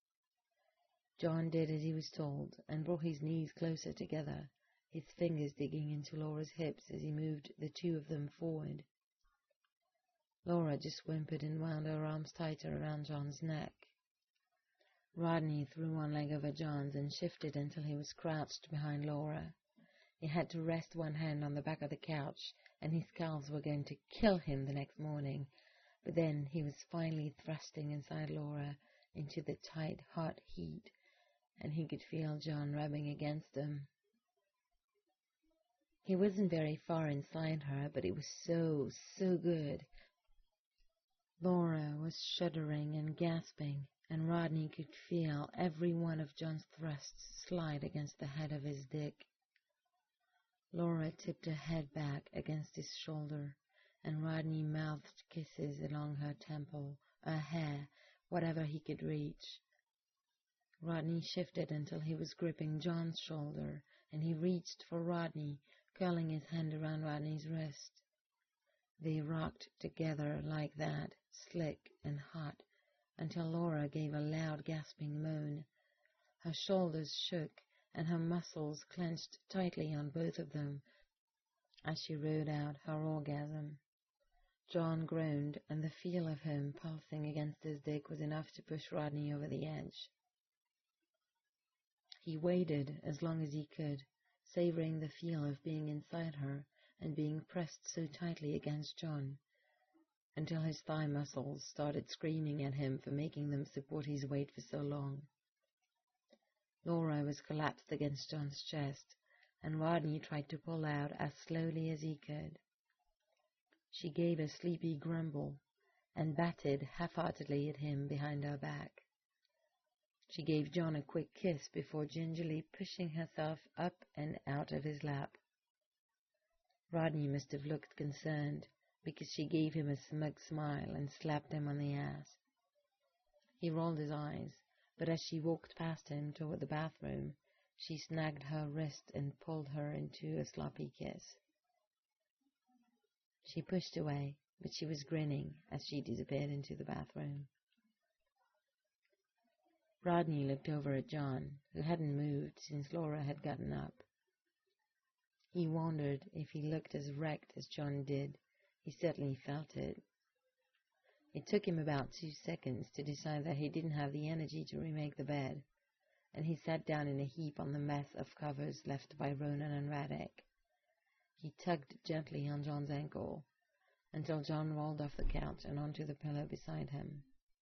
John did as he was told and brought his knees closer together, his fingers digging into Laura's hips as he moved the two of them forward. Laura just whimpered and wound her arms tighter around John's neck. Rodney threw one leg over John's and shifted until he was crouched behind Laura. He had to rest one hand on the back of the couch, and his calves were going to kill him the next morning. But then he was finally thrusting inside Laura into the tight, hot heat, and he could feel John rubbing against him. He wasn't very far inside her, but it was so, so good. Laura was shuddering and gasping, and Rodney could feel every one of John's thrusts slide against the head of his dick. Laura tipped her head back against his shoulder, and Rodney mouthed kisses along her temple, her hair, whatever he could reach. Rodney shifted until he was gripping John's shoulder, and he reached for Rodney, curling his hand around Rodney's wrist. They rocked together like that, slick and hot, until Laura gave a loud gasping moan. Her shoulders shook, and her muscles clenched tightly on both of them as she rode out her orgasm. John groaned, and the feel of him pulsing against his dick was enough to push Rodney over the edge. He waited as long as he could, savoring the feel of being inside her and being pressed so tightly against John, until his thigh muscles started screaming at him for making them support his weight for so long. Laura was collapsed against John's chest, and Rodney tried to pull out as slowly as he could. She gave a sleepy grumble and batted half-heartedly at him behind her back. She gave John a quick kiss before gingerly pushing herself up and out of his lap. Rodney must have looked concerned, because she gave him a smug smile and slapped him on the ass. He rolled his eyes, but as she walked past him toward the bathroom, she snagged her wrist and pulled her into a sloppy kiss. She pushed away, but she was grinning as she disappeared into the bathroom. Rodney looked over at John, who hadn't moved since Laura had gotten up. He wondered if he looked as wrecked as John did. He certainly felt it. It took him about two seconds to decide that he didn't have the energy to remake the bed, and he sat down in a heap on the mess of covers left by Ronan and Radek. He tugged gently on John's ankle, until John rolled off the couch and onto the pillow beside him.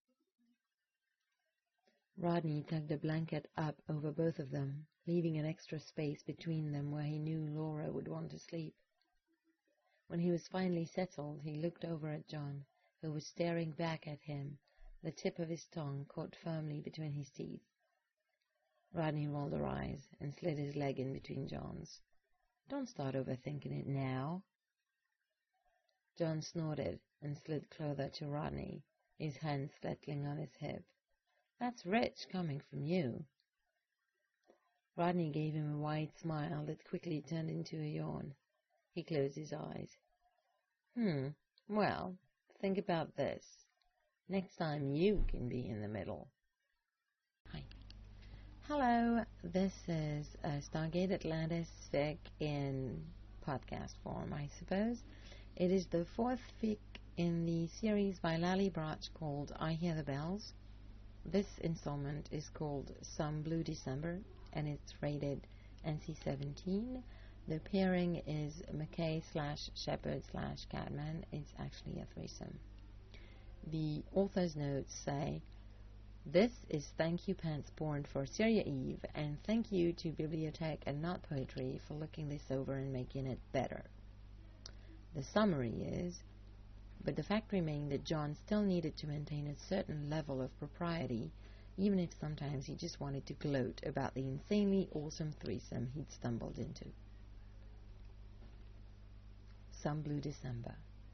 Rodney tugged a blanket up over both of them, leaving an extra space between them where he knew Laura would want to sleep. When he was finally settled, he looked over at John, who was staring back at him, the tip of his tongue caught firmly between his teeth. Rodney rolled her eyes and slid his leg in between John's. "Don't start overthinking it now." John snorted and slid closer to Rodney, his hand settling on his hip. "That's rich coming from you." Rodney gave him a wide smile that quickly turned into a yawn. He closed his eyes. Hmm, well, think about this. Next time you can be in the middle. Hi. Hello, this is uh, Stargate Atlantis fic in podcast form, I suppose. It is the fourth fic in the series by Lally Broch called I Hear the Bells. This installment is called Some Blue December, and it's rated N C seventeen. The pairing is McKay slash Shepherd slash Catman. It's actually a threesome. The author's notes say, "This is Thank You Pants Porn for Syria Eve, and thank you to Bibliothèque and Not Poetry for looking this over and making it better." The summary is, but the fact remained that John still needed to maintain a certain level of propriety, even if sometimes he just wanted to gloat about the insanely awesome threesome he'd stumbled into. Some Blue December.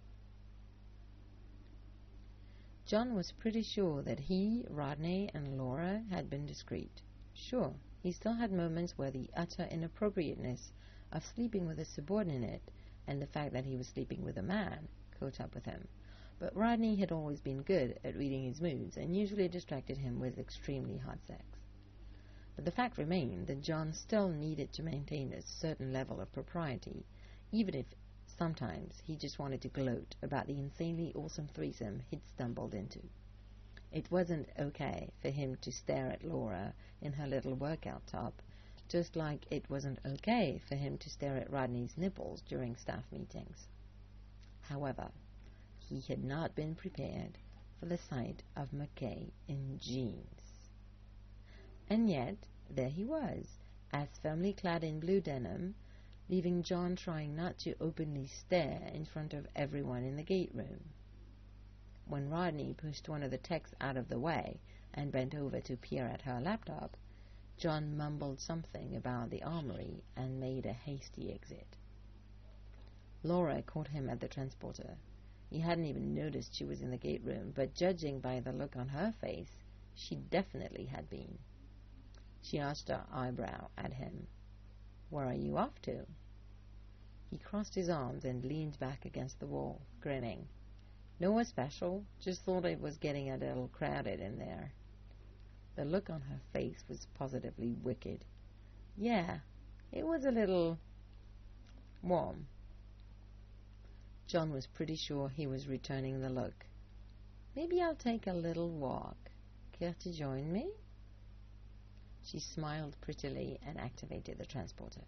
John was pretty sure that he, Rodney, and Laura had been discreet. Sure, he still had moments where the utter inappropriateness of sleeping with a subordinate and the fact that he was sleeping with a man caught up with him, but Rodney had always been good at reading his moods and usually distracted him with extremely hot sex. But the fact remained that John still needed to maintain a certain level of propriety, even if Sometimes he just wanted to gloat about the insanely awesome threesome he'd stumbled into. It wasn't okay for him to stare at Laura in her little workout top, just like it wasn't okay for him to stare at Rodney's nipples during staff meetings. However, he had not been prepared for the sight of McKay in jeans. And yet, there he was, as firmly clad in blue denim, leaving John trying not to openly stare in front of everyone in the gate room. When Rodney pushed one of the techs out of the way and bent over to peer at her laptop, John mumbled something about the armory and made a hasty exit. Laura caught him at the transporter. He hadn't even noticed she was in the gate room, but judging by the look on her face, she definitely had been. She arched her eyebrow at him. "Where are you off to?" He crossed his arms and leaned back against the wall, grinning. "Nowhere special, just thought it was getting a little crowded in there." The look on her face was positively wicked. "Yeah, it was a little warm." John was pretty sure he was returning the look. "Maybe I'll take a little walk. Care to join me?" She smiled prettily and activated the transporter.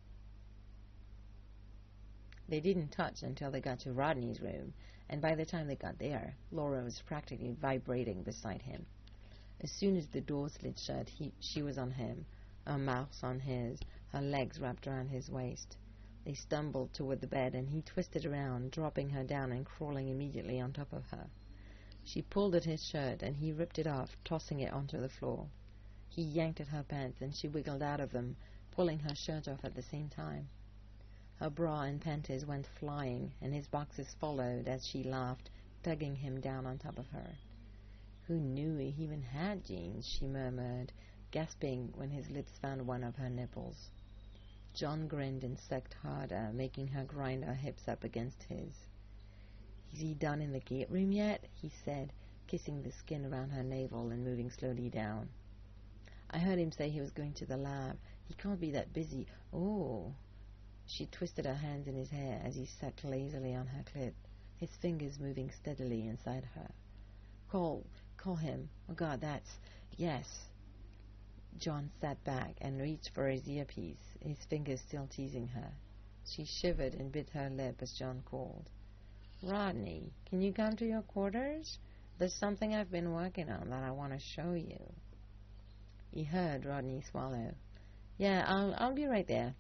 They didn't touch until they got to Rodney's room, and by the time they got there, Laura was practically vibrating beside him. As soon as the door slid shut, he, she was on him, her mouth on his, her legs wrapped around his waist. They stumbled toward the bed, and he twisted around, dropping her down and crawling immediately on top of her. She pulled at his shirt, and he ripped it off, tossing it onto the floor. He yanked at her pants, and she wiggled out of them, pulling her shirt off at the same time. Her bra and panties went flying, and his boxes followed as she laughed, tugging him down on top of her. "Who knew he even had jeans?" she murmured, gasping when his lips found one of her nipples. John grinned and sucked harder, making her grind her hips up against his. "Is he done in the gate room yet?" he said, kissing the skin around her navel and moving slowly down. "I heard him say he was going to the lab. He can't be that busy." "Oh." She twisted her hands in his hair as he sucked lazily on her clit, his fingers moving steadily inside her. Call, call him. Oh, God, that's... Yes." John sat back and reached for his earpiece, his fingers still teasing her. She shivered and bit her lip as John called. "Rodney, can you come to your quarters? There's something I've been working on that I want to show you." He heard Rodney swallow. "Yeah, I'll, I'll be right there."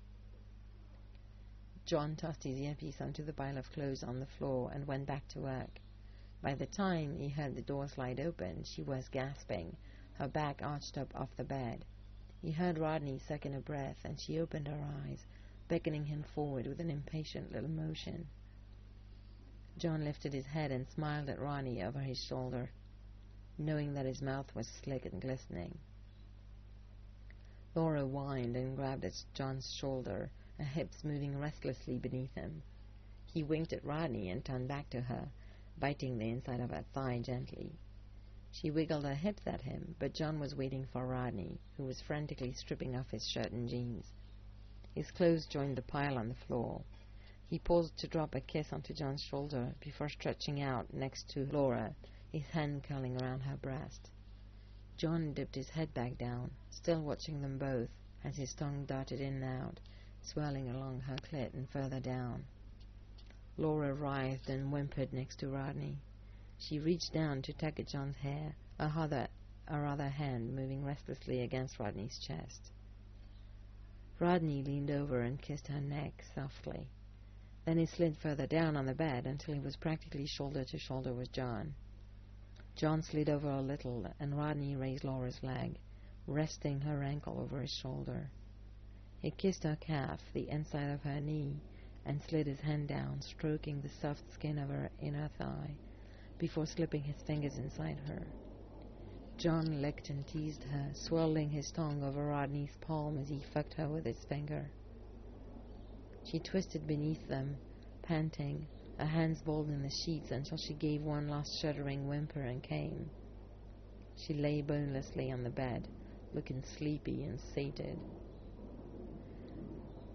John tossed his earpiece onto the pile of clothes on the floor and went back to work. By the time he heard the door slide open, she was gasping, her back arched up off the bed. He heard Rodney suck in a breath, and she opened her eyes, beckoning him forward with an impatient little motion. John lifted his head and smiled at Rodney over his shoulder, knowing that his mouth was slick and glistening. Laura whined and grabbed at John's shoulder, her hips moving restlessly beneath him. He winked at Rodney and turned back to her, biting the inside of her thigh gently. She wiggled her hips at him, but John was waiting for Rodney, who was frantically stripping off his shirt and jeans. His clothes joined the pile on the floor. He paused to drop a kiss onto John's shoulder before stretching out next to Laura, his hand curling around her breast. John dipped his head back down, still watching them both, as his tongue darted in and out, swirling along her clit and further down. Laura writhed and whimpered next to Rodney. She reached down to tug at John's hair, her other, her other hand moving restlessly against Rodney's chest. Rodney leaned over and kissed her neck softly. Then he slid further down on the bed until he was practically shoulder to shoulder with John. John slid over a little, and Rodney raised Laura's leg, resting her ankle over his shoulder. He kissed her calf, the inside of her knee, and slid his hand down, stroking the soft skin of her inner thigh, before slipping his fingers inside her. John licked and teased her, swirling his tongue over Rodney's palm as he fucked her with his finger. She twisted beneath them, panting, her hands balled in the sheets until she gave one last shuddering whimper and came. She lay bonelessly on the bed, looking sleepy and sated.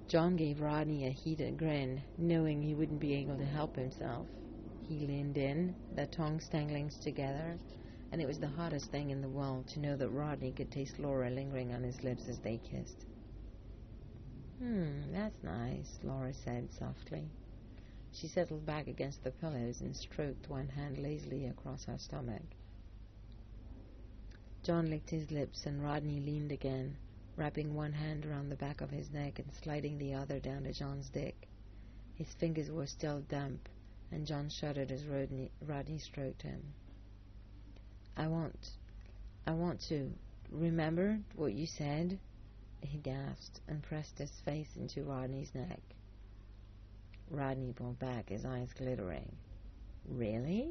John gave Rodney a heated grin, knowing he wouldn't be able to help himself. He leaned in, their tongues tangling together, and it was the hottest thing in the world to know that Rodney could taste Laura lingering on his lips as they kissed. Hmm, that's nice, Laura said softly. She settled back against the pillows and stroked one hand lazily across her stomach. John licked his lips, and Rodney leaned again, wrapping one hand around the back of his neck and sliding the other down to John's dick. His fingers were still damp, and John shuddered as Rodney, Rodney stroked him. I want, I want to, remember what you said? He gasped and pressed his face into Rodney's neck. Rodney pulled back, his eyes glittering. Really?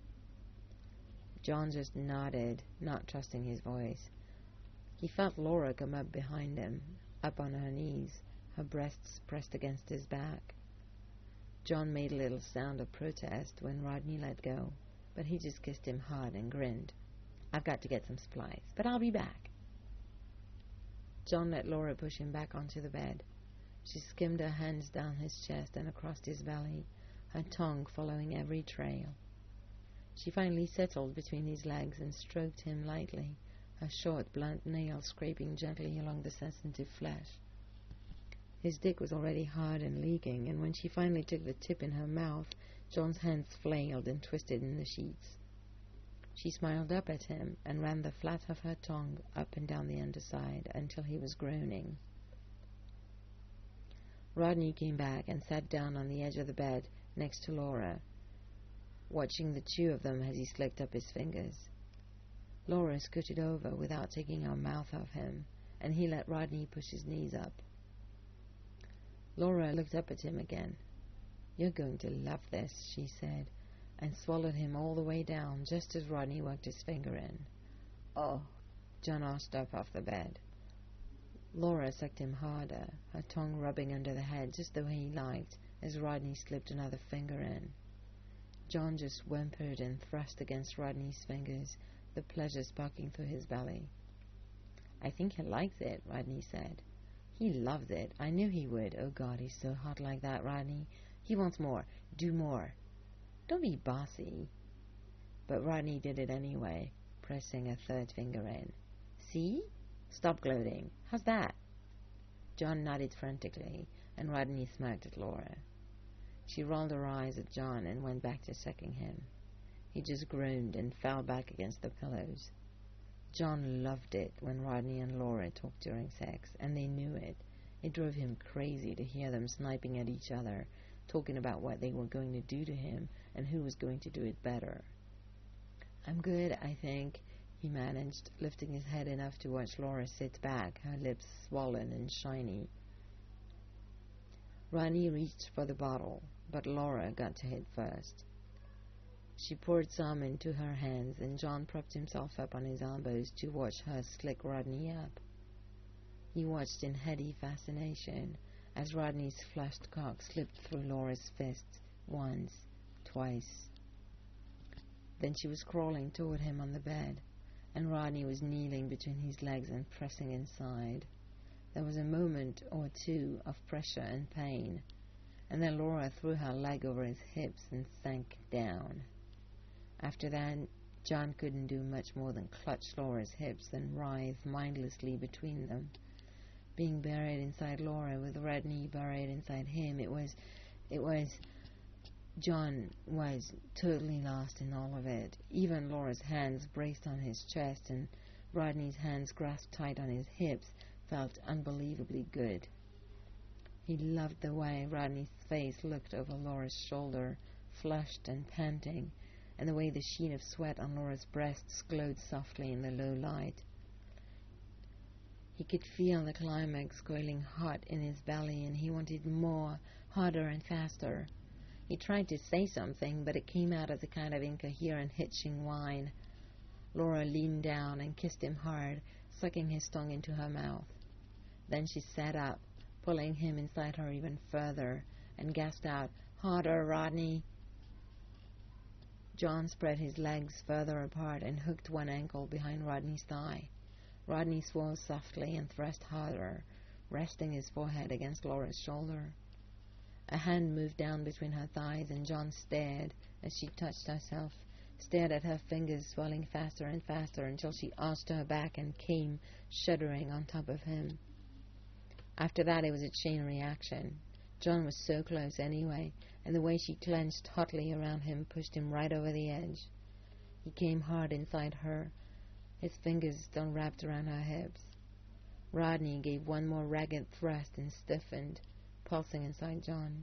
John just nodded, not trusting his voice. He felt Laura come up behind him, up on her knees, her breasts pressed against his back. John made a little sound of protest when Rodney let go, but he just kissed him hard and grinned. I've got to get some supplies, but I'll be back. John let Laura push him back onto the bed. She skimmed her hands down his chest and across his belly, her tongue following every trail. She finally settled between his legs and stroked him lightly, her short, blunt nails scraping gently along the sensitive flesh. His dick was already hard and leaking, and when she finally took the tip in her mouth, John's hands flailed and twisted in the sheets. She smiled up at him and ran the flat of her tongue up and down the underside until he was groaning. Rodney came back and sat down on the edge of the bed next to Laura, watching the two of them as he slicked up his fingers. Laura scooted over without taking her mouth off him, and he let Rodney push his knees up. Laura looked up at him again. You're going to love this, she said, and swallowed him all the way down just as Rodney worked his finger in. Oh, John arched up off the bed. Laura sucked him harder, her tongue rubbing under the head just the way he liked, as Rodney slipped another finger in. John just whimpered and thrust against Rodney's fingers, the pleasure sparking through his belly. I think he likes it, Rodney said. He loves it. I knew he would. Oh, God, he's so hot like that, Rodney. He wants more. Do more. Don't be bossy. But Rodney did it anyway, pressing a third finger in. See? Stop gloating. How's that? John nodded frantically, and Rodney smirked at Laura. She rolled her eyes at John and went back to sucking him. He just groaned and fell back against the pillows. John loved it when Rodney and Laura talked during sex, and they knew it. It drove him crazy to hear them sniping at each other, talking about what they were going to do to him and who was going to do it better. I'm good, I think, he managed, lifting his head enough to watch Laura sit back, her lips swollen and shiny. Rodney reached for the bottle, but Laura got to it first. She poured some into her hands, and John propped himself up on his elbows to watch her slick Rodney up. He watched in heady fascination as Rodney's flushed cock slipped through Laura's fists once, twice. Then she was crawling toward him on the bed, and Rodney was kneeling between his legs and pressing inside. There was a moment or two of pressure and pain, and then Laura threw her leg over his hips and sank down. After that, John couldn't do much more than clutch Laura's hips and writhe mindlessly between them. Being buried inside Laura with Rodney buried inside him, it was, it was, John was totally lost in all of it. Even Laura's hands braced on his chest and Rodney's hands grasped tight on his hips felt unbelievably good. He loved the way Rodney's face looked over Laura's shoulder, flushed and panting, and the way the sheen of sweat on Laura's breasts glowed softly in the low light. He could feel the climax coiling hot in his belly, and he wanted more, harder and faster. He tried to say something, but it came out as a kind of incoherent, hitching whine. Laura leaned down and kissed him hard, sucking his tongue into her mouth. Then she sat up, pulling him inside her even further, and gasped out, "Harder, Rodney!" John spread his legs further apart and hooked one ankle behind Rodney's thigh. Rodney swore softly and thrust harder, resting his forehead against Laura's shoulder. A hand moved down between her thighs, and John stared as she touched herself, stared at her fingers swelling faster and faster until she arched her back and came, shuddering, on top of him. After that it was a chain reaction. John was so close anyway, and the way she clenched hotly around him pushed him right over the edge. He came hard inside her, his fingers still wrapped around her hips. Rodney gave one more ragged thrust and stiffened, pulsing inside John.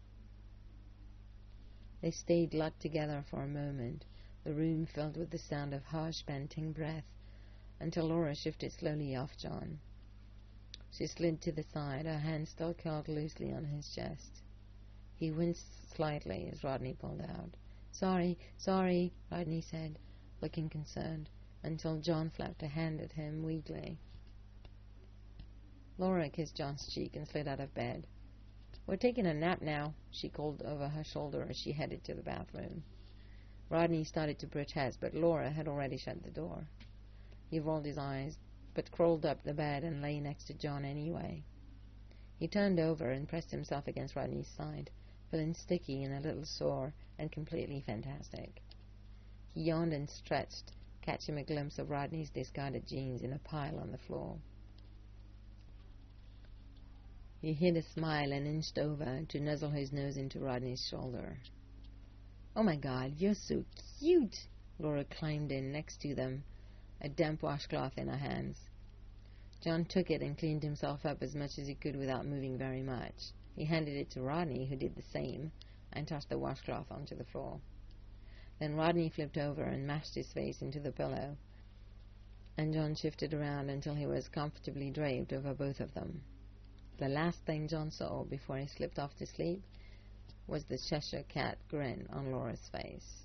They stayed locked together for a moment, the room filled with the sound of harsh, panting breath, until Laura shifted slowly off John. She slid to the side, her hand still curled loosely on his chest. He winced slightly as Rodney pulled out. "Sorry, sorry," Rodney said, looking concerned, until John flapped a hand at him weakly. Laura kissed John's cheek and slid out of bed. "We're taking a nap now," she called over her shoulder as she headed to the bathroom. Rodney started to protest, but Laura had already shut the door. He rolled his eyes, but crawled up the bed and lay next to John anyway. He turned over and pressed himself against Rodney's side, feeling sticky and a little sore and completely fantastic. He yawned and stretched, catching a glimpse of Rodney's discarded jeans in a pile on the floor. He hid a smile and inched over to nuzzle his nose into Rodney's shoulder. "Oh my God, you're so cute!" Laura climbed in next to them, a damp washcloth in her hands. John took it and cleaned himself up as much as he could without moving very much. He handed it to Rodney, who did the same, and tossed the washcloth onto the floor. Then Rodney flipped over and mashed his face into the pillow, and John shifted around until he was comfortably draped over both of them. The last thing John saw before he slipped off to sleep was the Cheshire Cat grin on Laura's face.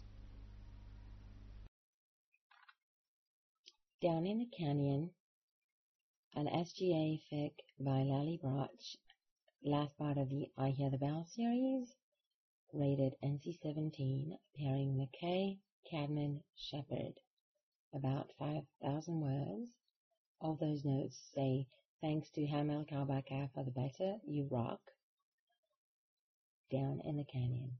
Down in the Canyon, an S G A fic by Lally Broch, last part of the I Hear the Bell series, rated N C seventeen, pairing McKay, Cadman, Shepherd. About five thousand words. All those notes say, "Thanks to Hamel Kalbaka for the better, you rock." Down in the Canyon.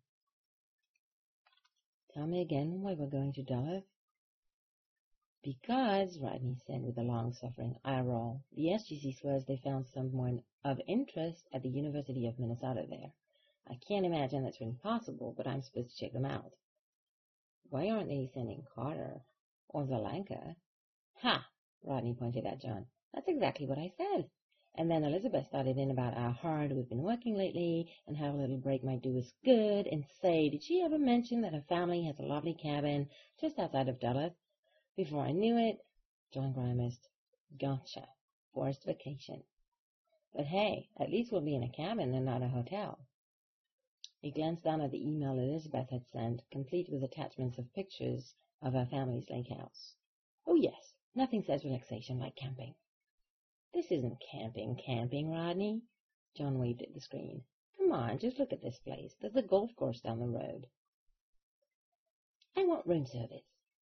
"Tell me again why we're going to Duluth." "Because," Rodney said with a long-suffering eye roll, "the S G C swears they found someone of interest at the University of Minnesota there. I can't imagine that's really possible, but I'm supposed to check them out." "Why aren't they sending Carter or Zelenka?" "Ha!" Rodney pointed at John. "That's exactly what I said." And then Elizabeth started in about how hard we've been working lately and how a little break might do us good, and say, did she ever mention that her family has a lovely cabin just outside of Duluth? Before I knew it, John grimaced. "Gotcha. Forced vacation. But hey, at least we'll be in a cabin and not a hotel." He glanced down at the email Elizabeth had sent, complete with attachments of pictures of her family's lake house. "Oh yes, nothing says relaxation like camping." "This isn't camping, camping, Rodney." John waved at the screen. "Come on, just look at this place. There's a golf course down the road." "I want room service."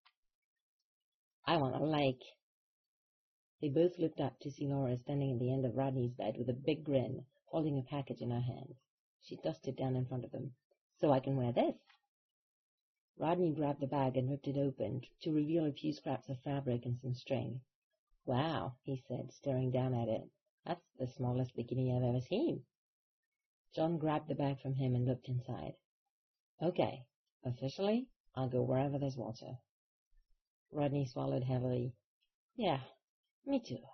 "I want a lake." They both looked up to see Laura standing at the end of Rodney's bed with a big grin, holding a package in her hands. She tossed it down in front of them. "So I can wear this." Rodney grabbed the bag and ripped it open to reveal a few scraps of fabric and some string. "Wow," he said, staring down at it. "That's the smallest bikini I've ever seen." John grabbed the bag from him and looked inside. "Okay, officially, I'll go wherever there's water." Rodney swallowed heavily. "Yeah, me too."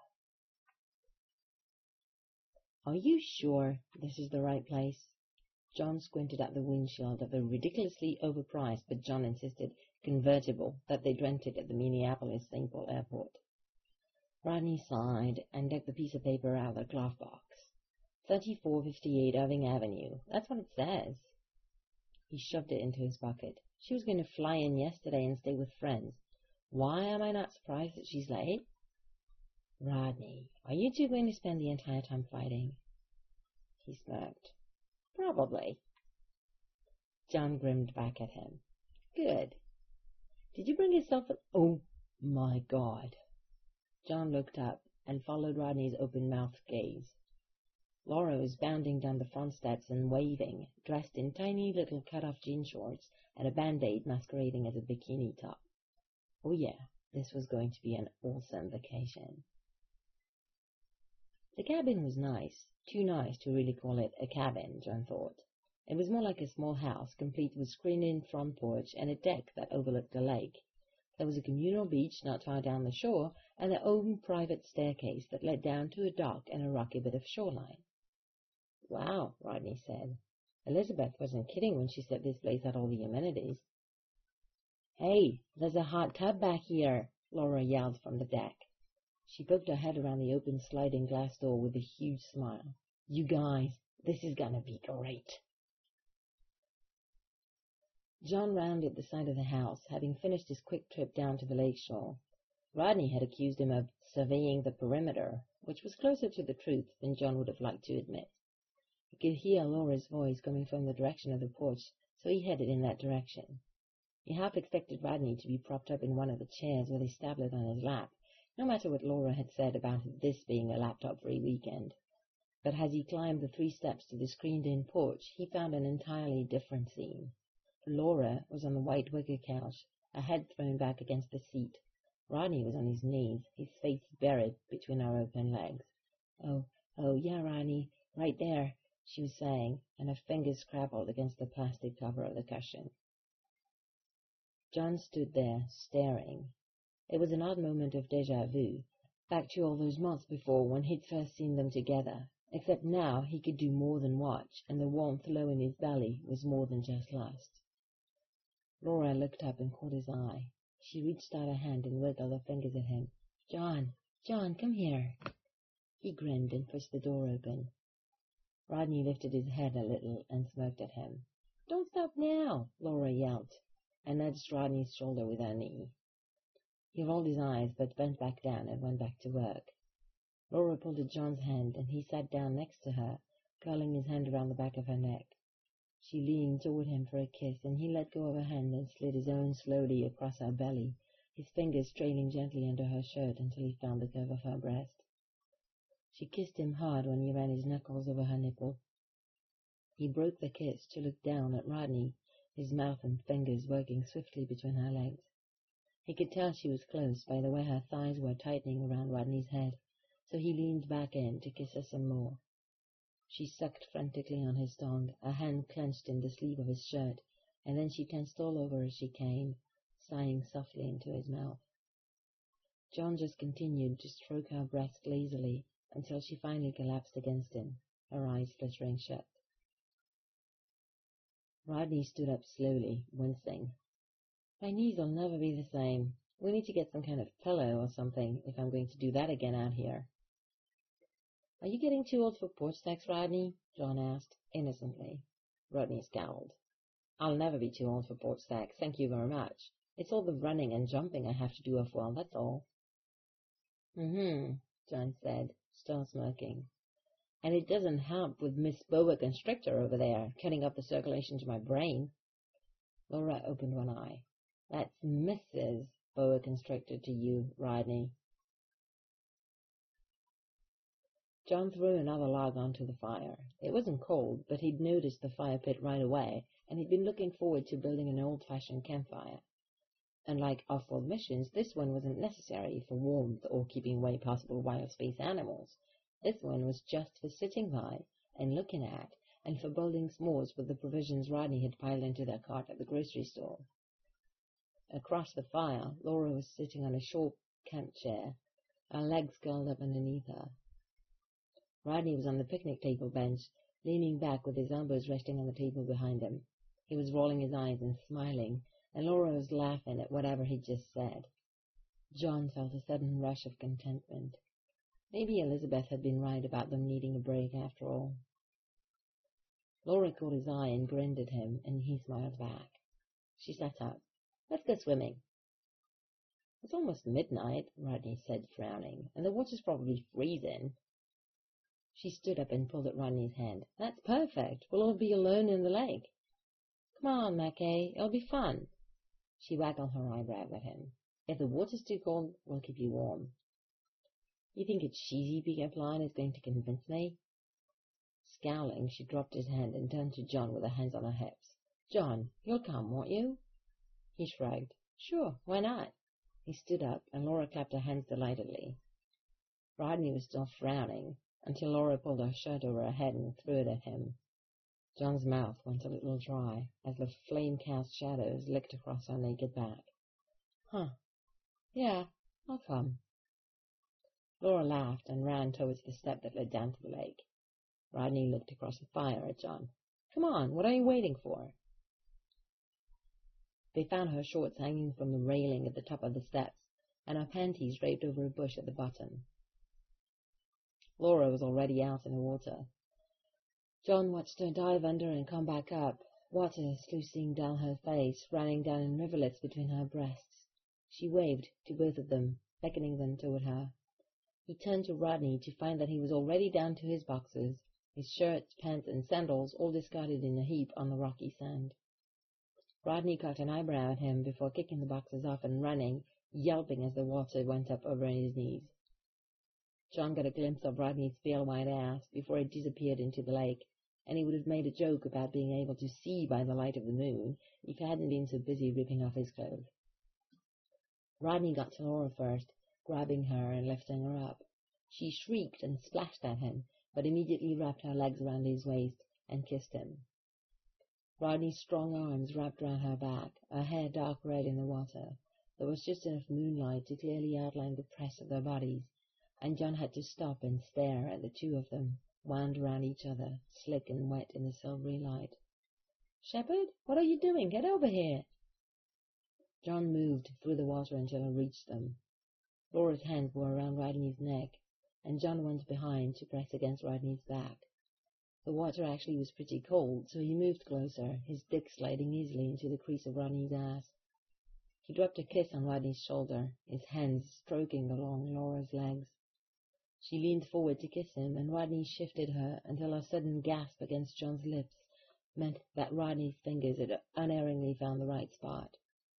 "Are you sure this is the right place?" John squinted at the windshield of the ridiculously overpriced, but John insisted, convertible that they'd rented at the Minneapolis-Saint Paul airport. Rodney sighed and dug the piece of paper out of the glove box. thirty-four fifty-eight Irving Avenue. That's what it says. He shoved it into his pocket. She was going to fly in yesterday and stay with friends. Why am I not surprised that she's late? "Rodney, are you two going to spend the entire time fighting?" He smirked. "Probably." John grinned back at him. "Good. Did you bring yourself an... Oh, my God." John looked up and followed Rodney's open-mouthed gaze. Laura was bounding down the front steps and waving, dressed in tiny little cut-off jean shorts and a band-aid masquerading as a bikini top. Oh yeah, this was going to be an awesome vacation. The cabin was nice, too nice to really call it a cabin, John thought. It was more like a small house, complete with screened-in front porch and a deck that overlooked the lake. There was a communal beach not far down the shore, and their own private staircase that led down to a dock and a rocky bit of shoreline. Wow, Rodney said. Elizabeth wasn't kidding when she said this place had all the amenities. Hey, there's a hot tub back here, Laura yelled from the deck. She poked her head around the open sliding glass door with a huge smile. You guys, this is gonna be great. John rounded the side of the house, having finished his quick trip down to the lake shore. Rodney had accused him of surveying the perimeter, which was closer to the truth than John would have liked to admit. He could hear Laura's voice coming from the direction of the porch, so he headed in that direction. He half expected Rodney to be propped up in one of the chairs with his tablet on his lap, no matter what Laura had said about this being a laptop-free weekend. But as he climbed the three steps to the screened-in porch, he found an entirely different scene. Laura was on the white wicker couch, her head thrown back against the seat. Rodney was on his knees, his face buried between her open legs. Oh, oh, yeah, Rodney, right there, she was saying, and her fingers scrabbled against the plastic cover of the cushion. John stood there, staring. It was an odd moment of déjà vu, back to all those months before when he'd first seen them together, except now he could do more than watch, and the warmth low in his belly was more than just lust. Laura looked up and caught his eye. She reached out her hand and wiggled her fingers at him. John, John, come here. He grinned and pushed the door open. Rodney lifted his head a little and smirked at him. Don't stop now, Laura yelled, and nudged Rodney's shoulder with her knee. He rolled his eyes, but bent back down and went back to work. Laura pulled at John's hand, and he sat down next to her, curling his hand around the back of her neck. She leaned toward him for a kiss, and he let go of her hand and slid his own slowly across her belly, his fingers trailing gently under her shirt until he found the curve of her breast. She kissed him hard when he ran his knuckles over her nipple. He broke the kiss to look down at Rodney, his mouth and fingers working swiftly between her legs. He could tell she was close by the way her thighs were tightening around Rodney's head, so he leaned back in to kiss her some more. She sucked frantically on his tongue, her hand clenched in the sleeve of his shirt, and then she tensed all over as she came, sighing softly into his mouth. John just continued to stroke her breast lazily until she finally collapsed against him, her eyes flittering shut. Rodney stood up slowly, wincing. My knees'll never be the same. We need to get some kind of pillow or something if I'm going to do that again out here. Are you getting too old for porch sex, Rodney? John asked, innocently. Rodney scowled. I'll never be too old for porch sex, thank you very much. It's all the running and jumping I have to do off well, that's all. Mm-hmm, John said, still smirking. And it doesn't help with Miss Boa Constrictor over there, cutting up the circulation to my brain. Laura opened one eye. That's Missus Boa Constrictor to you, Rodney. John threw another log onto the fire. It wasn't cold, but he'd noticed the fire pit right away, and he'd been looking forward to building an old-fashioned campfire. Unlike off-world missions, this one wasn't necessary for warmth or keeping away possible wild space animals. This one was just for sitting by and looking at, and for building s'mores with the provisions Rodney had piled into their cart at the grocery store. Across the fire, Laura was sitting on a short camp chair, her legs curled up underneath her. Rodney was on the picnic table bench, leaning back with his elbows resting on the table behind him. He was rolling his eyes and smiling, and Laura was laughing at whatever he'd just said. John felt a sudden rush of contentment. Maybe Elizabeth had been right about them needing a break after all. Laura caught his eye and grinned at him, and he smiled back. She sat up. Let's go swimming. It's almost midnight, Rodney said, frowning, and the water's probably freezing. She stood up and pulled at Rodney's hand. That's perfect. We'll all be alone in the lake. Come on, Mackay. It'll be fun. She waggled her eyebrows at him. If the water's too cold, we'll keep you warm. You think a cheesy pickup line is going to convince me? Scowling, she dropped his hand and turned to John with her hands on her hips. "John, you'll come, won't you?" He shrugged. "Sure, why not?" He stood up, and Laura clapped her hands delightedly. Rodney was still frowning, until Laura pulled her shirt over her head and threw it at him. John's mouth went a little dry as the flame-cast shadows licked across her naked back. "Huh. Yeah, I'll come." Laura laughed and ran towards the step that led down to the lake. Rodney looked across the fire at John. "Come on, what are you waiting for?" They found her shorts hanging from the railing at the top of the steps, and her panties draped over a bush at the bottom. Laura was already out in the water. John watched her dive under and come back up, water sluicing down her face, running down in rivulets between her breasts. She waved to both of them, beckoning them toward her. He turned to Rodney to find that he was already down to his boxers, his shirts, pants, and sandals all discarded in a heap on the rocky sand. Rodney cocked an eyebrow at him before kicking the boxers off and running, yelping as the water went up over his knees. John got a glimpse of Rodney's pale white ass before it disappeared into the lake, and he would have made a joke about being able to see by the light of the moon if he hadn't been so busy ripping off his clothes. Rodney got to Laura first, grabbing her and lifting her up. She shrieked and splashed at him, but immediately wrapped her legs around his waist and kissed him. Rodney's strong arms wrapped round her back, her hair dark red in the water. There was just enough moonlight to clearly outline the press of their bodies, and John had to stop and stare at the two of them, wound around each other, slick and wet in the silvery light. "Shepherd, what are you doing? Get over here!" John moved through the water until he reached them. Laura's hands were around Rodney's neck, and John went behind to press against Rodney's back. The water actually was pretty cold, so he moved closer, his dick sliding easily into the crease of Rodney's ass. He dropped a kiss on Rodney's shoulder, his hands stroking along Laura's legs. She leaned forward to kiss him, and Rodney shifted her until a sudden gasp against John's lips meant that Rodney's fingers had unerringly found the right spot.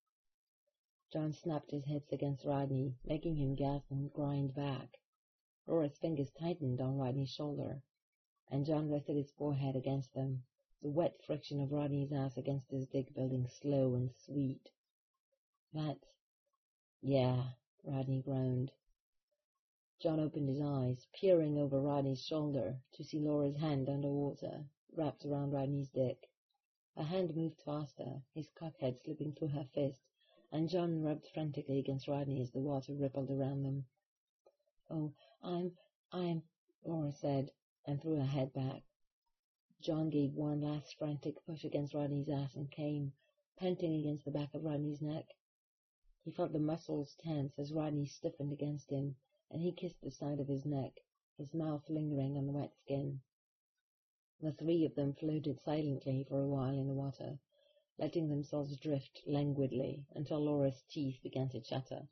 John snapped his hips against Rodney, making him gasp and grind back. Laura's fingers tightened on Rodney's shoulder, and John rested his forehead against them, the wet friction of Rodney's ass against his dick building slow and sweet. "That's... yeah," Rodney groaned. John opened his eyes, peering over Rodney's shoulder to see Laura's hand under water, wrapped around Rodney's dick. Her hand moved faster, his cockhead slipping through her fist, and John rubbed frantically against Rodney as the water rippled around them. "Oh, I'm... I'm..." Laura said, and threw her head back. John gave one last frantic push against Rodney's ass and came, panting against the back of Rodney's neck. He felt the muscles tense as Rodney stiffened against him, and he kissed the side of his neck, his mouth lingering on the wet skin. The three of them floated silently for a while in the water, letting themselves drift languidly until Laura's teeth began to chatter.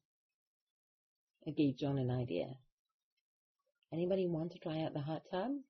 It gave John an idea. "Anybody want to try out the hot tub?"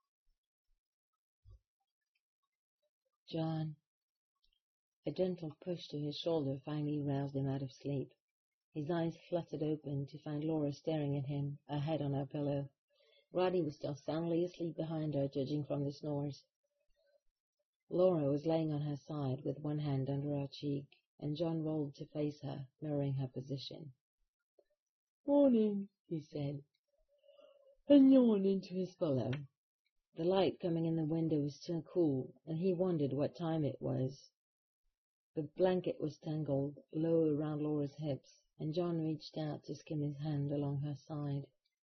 "John." A gentle push to his shoulder finally roused him out of sleep. His eyes fluttered open to find Laura staring at him, her head on her pillow. Rodney was still soundly asleep behind her, judging from the snores. Laura was laying on her side with one hand under her cheek, and John rolled to face her, mirroring her position. "Morning," he said, and yawned into his pillow. The light coming in the window was still cool, and he wondered what time it was. The blanket was tangled low around Laura's hips, and John reached out to skim his hand along her side.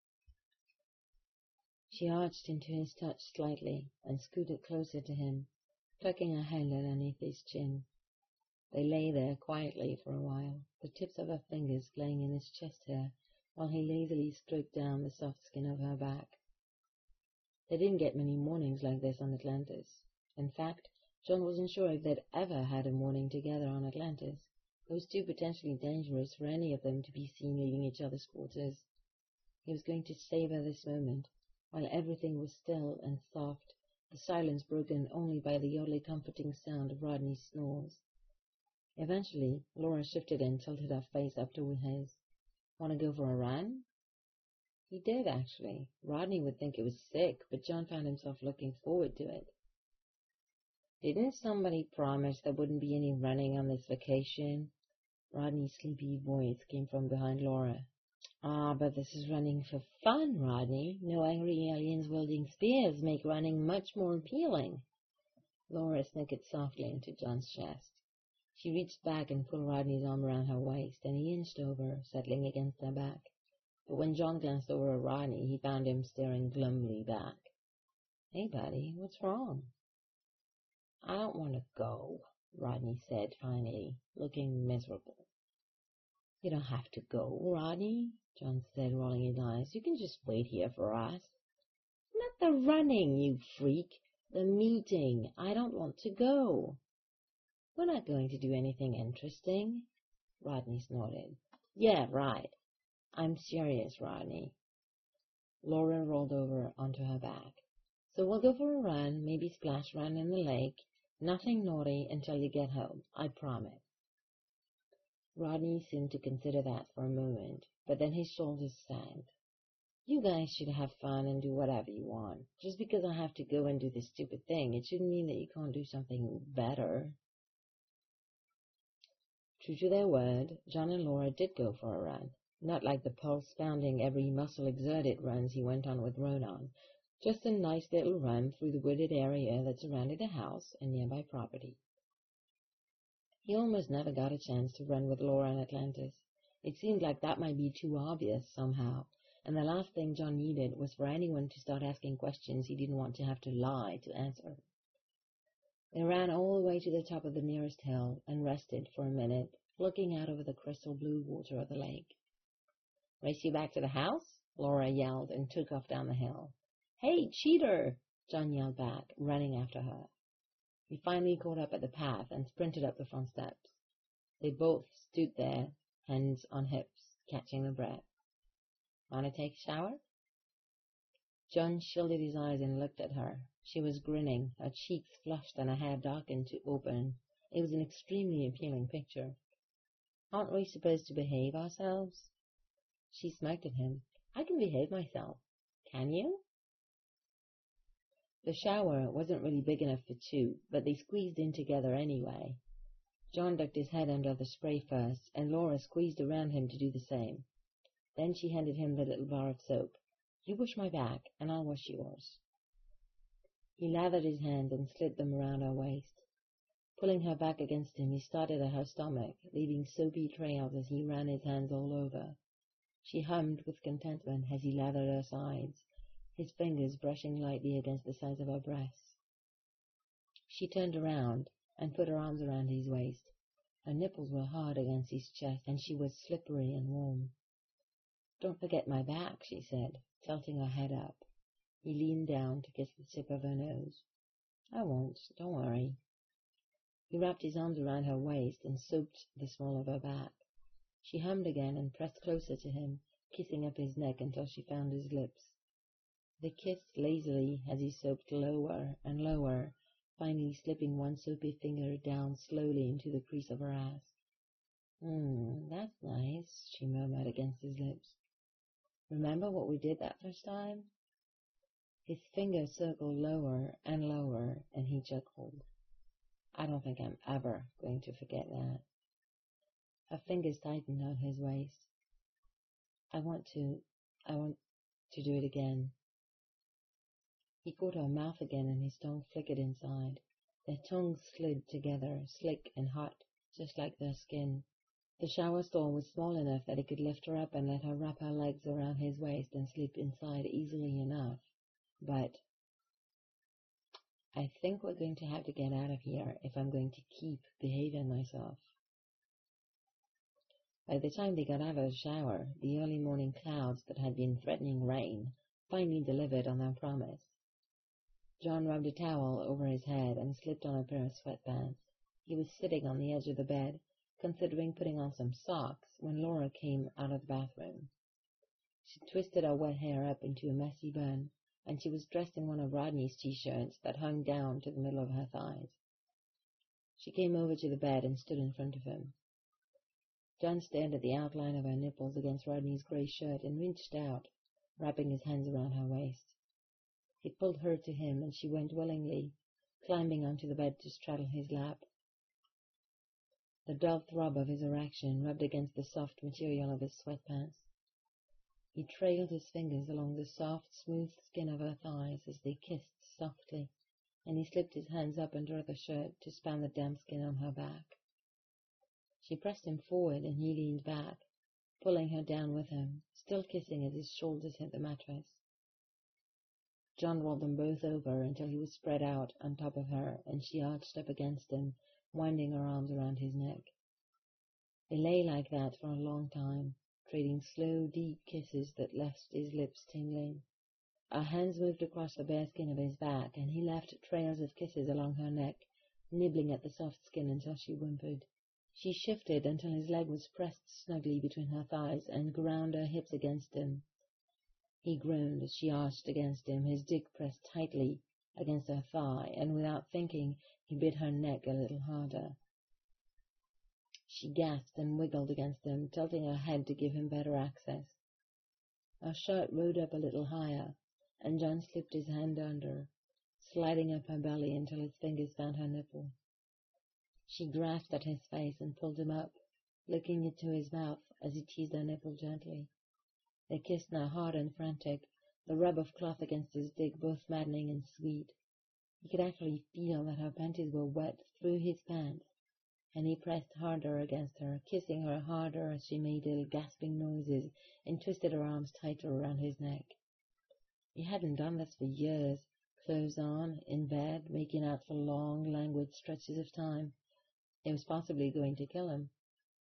She arched into his touch slightly and scooted closer to him, tucking her hand underneath his chin. They lay there quietly for a while, the tips of her fingers playing in his chest hair, while he lazily stroked down the soft skin of her back. They didn't get many mornings like this on Atlantis. In fact, John wasn't sure if they'd ever had a morning together on Atlantis. It was too potentially dangerous for any of them to be seen leaving each other's quarters. He was going to savor this moment, while everything was still and soft, the silence broken only by the oddly comforting sound of Rodney's snores. Eventually, Laura shifted and tilted her face up toward his. "Want to go for a run?" He did, actually. Rodney would think it was sick, but John found himself looking forward to it. Didn't somebody promise there wouldn't be any running on this vacation? Rodney's sleepy voice came from behind Laura. Ah, but this is running for fun, Rodney. No angry aliens wielding spears make running much more appealing. Laura snickered softly into John's chest. She reached back and pulled Rodney's arm around her waist, and he inched over, settling against her back. But when John glanced over at Rodney, he found him staring glumly back. Hey, buddy, what's wrong? I don't want to go, Rodney said finally, looking miserable. You don't have to go, Rodney, John said, rolling his eyes. You can just wait here for us. Not the running, you freak. The meeting. I don't want to go. We're not going to do anything interesting. Rodney snorted. Yeah, right. I'm serious, Rodney. Laura rolled over onto her back. So we'll go for a run, maybe splash run in the lake. Nothing naughty until you get home, I promise. Rodney seemed to consider that for a moment, but then his shoulders sagged. You guys should have fun and do whatever you want. Just because I have to go and do this stupid thing, it shouldn't mean that you can't do something better. True to their word, John and Laura did go for a run. Not like the pulse-pounding, every muscle exerted runs he went on with Ronan. Just a nice little run through the wooded area that surrounded the house and nearby property. He almost never got a chance to run with Laura and Atlantis. It seemed like that might be too obvious somehow, and the last thing John needed was for anyone to start asking questions he didn't want to have to lie to answer. They ran all the way to the top of the nearest hill and rested for a minute, looking out over the crystal blue water of the lake. Race you back to the house? Laura yelled and took off down the hill. Hey, cheater! John yelled back, running after her. He finally caught up at the path and sprinted up the front steps. They both stood there, hands on hips, catching their breath. Want to take a shower? John shielded his eyes and looked at her. She was grinning, her cheeks flushed and her hair darkened to open. It was an extremely appealing picture. Aren't we supposed to behave ourselves? She smirked at him. I can behave myself. Can you? The shower wasn't really big enough for two, but they squeezed in together anyway. John ducked his head under the spray first, and Laura squeezed around him to do the same. Then she handed him the little bar of soap. You wash my back, and I'll wash yours. He lathered his hands and slid them around her waist. Pulling her back against him, he started at her stomach, leaving soapy trails as he ran his hands all over. She hummed with contentment as he lathered her sides, his fingers brushing lightly against the sides of her breasts. She turned around and put her arms around his waist. Her nipples were hard against his chest, and she was slippery and warm. Don't forget my back, she said, tilting her head up. He leaned down to kiss the tip of her nose. I won't, don't worry. He wrapped his arms around her waist and soaped the small of her back. She hummed again and pressed closer to him, kissing up his neck until she found his lips. They kissed lazily as he soaped lower and lower, finally slipping one soapy finger down slowly into the crease of her ass. Hmm, that's nice, she murmured against his lips. Remember what we did that first time? His finger circled lower and lower, and he chuckled. I don't think I'm ever going to forget that. Her fingers tightened on his waist. I want to, I want to do it again. He caught her mouth again, and his tongue flickered inside. Their tongues slid together, slick and hot, just like their skin. The shower stall was small enough that he could lift her up and let her wrap her legs around his waist and slip inside easily enough. But I think we're going to have to get out of here if I'm going to keep behaving myself. By the time they got out of the shower, the early morning clouds that had been threatening rain finally delivered on their promise. John rubbed a towel over his head and slipped on a pair of sweatpants. He was sitting on the edge of the bed, considering putting on some socks, when Laura came out of the bathroom. She twisted her wet hair up into a messy bun, and she was dressed in one of Rodney's T-shirts that hung down to the middle of her thighs. She came over to the bed and stood in front of him. John stared at the outline of her nipples against Rodney's gray shirt and reached out, wrapping his hands around her waist. He pulled her to him, and she went willingly, climbing onto the bed to straddle his lap. The dull throb of his erection rubbed against the soft material of his sweatpants. He trailed his fingers along the soft, smooth skin of her thighs as they kissed softly, and he slipped his hands up under the shirt to span the damp skin on her back. She pressed him forward, and he leaned back, pulling her down with him, still kissing as his shoulders hit the mattress. John rolled them both over until he was spread out on top of her, and she arched up against him, winding her arms around his neck. They lay like that for a long time, trading slow, deep kisses that left his lips tingling. Her hands moved across the bare skin of his back, and he left trails of kisses along her neck, nibbling at the soft skin until she whimpered. She shifted until his leg was pressed snugly between her thighs and ground her hips against him. He groaned as she arched against him, his dick pressed tightly against her thigh, and without thinking, he bit her neck a little harder. She gasped and wiggled against him, tilting her head to give him better access. Her shirt rode up a little higher, and John slipped his hand under, sliding up her belly until his fingers found her nipple. She grasped at his face and pulled him up, looking into his mouth as he teased her nipple gently. They kissed now, hard and frantic, the rub of cloth against his dick both maddening and sweet. He could actually feel that her panties were wet through his pants, and he pressed harder against her, kissing her harder as she made little gasping noises and twisted her arms tighter around his neck. He hadn't done this for years, clothes on, in bed, making out for long, languid stretches of time. It was possibly going to kill him.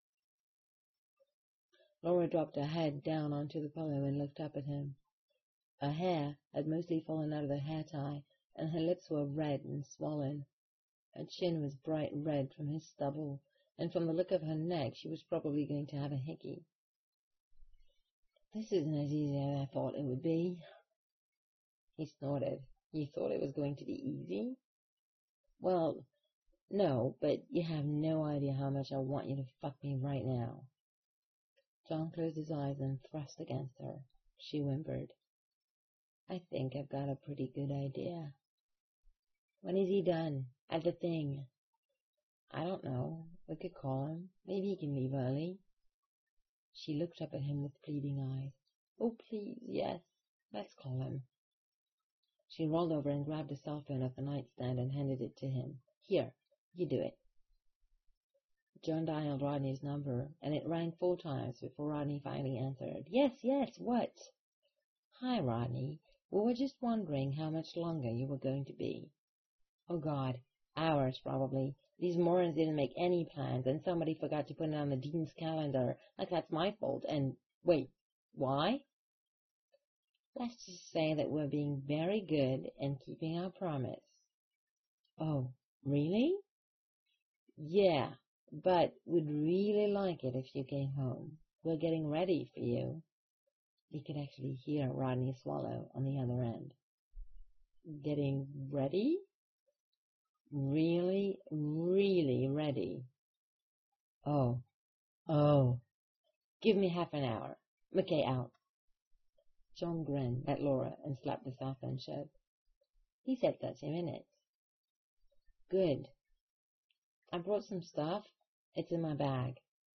Laura dropped her head down onto the pillow and looked up at him. Her hair had mostly fallen out of the hair tie, and her lips were red and swollen. Her chin was bright red from his stubble, and from the look of her neck she was probably going to have a hickey. "This isn't as easy as I thought it would be." He snorted. "You thought it was going to be easy?" "Well, no, but you have no idea how much I want you to fuck me right now." John closed his eyes and thrust against her. She whimpered. "I think I've got a pretty good idea." "When is he done? At the thing?" "I don't know. We could call him. Maybe he can leave early." She looked up at him with pleading eyes. "Oh, please, yes. Let's call him." She rolled over and grabbed a cell phone off the nightstand and handed it to him. "Here, you do it." John dialed Rodney's number, and it rang four times before Rodney finally answered. "Yes, yes, what?" "Hi, Rodney. We were just wondering how much longer you were going to be." "Oh, God, hours, probably. These morons didn't make any plans, and somebody forgot to put it on the dean's calendar, like that's my fault, and... Wait, why?" "Let's just say that we're being very good and keeping our promise." "Oh, really?" "Yeah. But we'd really like it if you came home. We're getting ready for you." He could actually hear Rodney swallow on the other end. "Getting ready?" "Really, really ready." "Oh, oh. Give me half an hour. McKay out." John grinned at Laura and slapped the cell phone shut. He said thirty minutes. "Good. I brought some stuff. It's in my bag."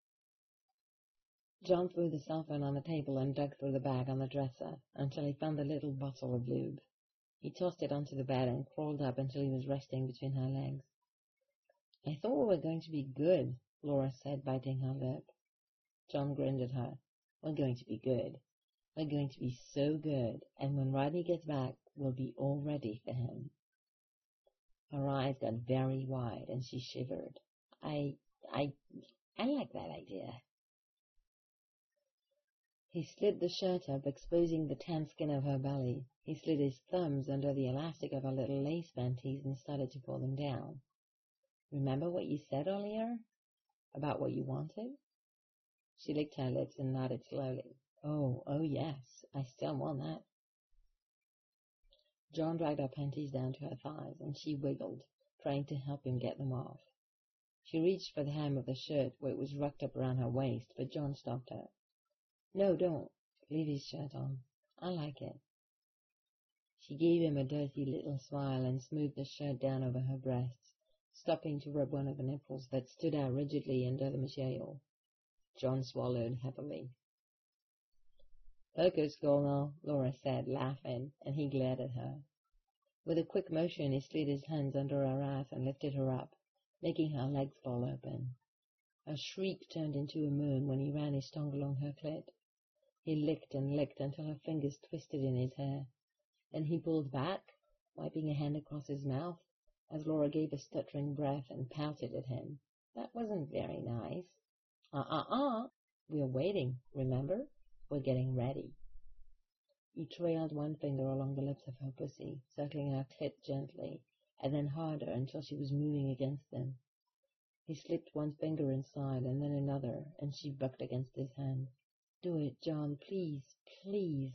John threw the cell phone on the table and dug through the bag on the dresser until he found the little bottle of lube. He tossed it onto the bed and crawled up until he was resting between her legs. "I thought we were going to be good," Laura said, biting her lip. John grinned at her. "We're going to be good. We're going to be so good, and when Rodney gets back, we'll be all ready for him." Her eyes got very wide, and she shivered. I, I, I like that idea." He slid the shirt up, exposing the tan skin of her belly. He slid his thumbs under the elastic of her little lace panties and started to pull them down. "Remember what you said earlier? About what you wanted?" She licked her lips and nodded slowly. Oh, oh yes, I still want that." John dragged her panties down to her thighs, and she wiggled, trying to help him get them off. She reached for the hem of the shirt where it was rucked up around her waist, but John stopped her. "No, don't. Leave his shirt on." I like it. She gave him a dirty little smile and smoothed the shirt down over her breasts, stopping to rub one of the nipples that stood out rigidly under the material. John swallowed heavily. "Poker school now," Laura said, laughing, and he glared at her. With a quick motion he slid his hands under her ass and lifted her up, making her legs fall open. A shriek turned into a moan when he ran his tongue along her clit. He licked and licked until her fingers twisted in his hair. Then he pulled back, wiping a hand across his mouth, as Laura gave a stuttering breath and pouted at him. "That wasn't very nice." Uh-uh-uh. We're waiting, remember? We're getting ready. He trailed one finger along the lips of her pussy, circling her clit gently, and then harder until she was moving against them. He slipped one finger inside and then another, and she bucked against his hand. "Do it, John, please, please."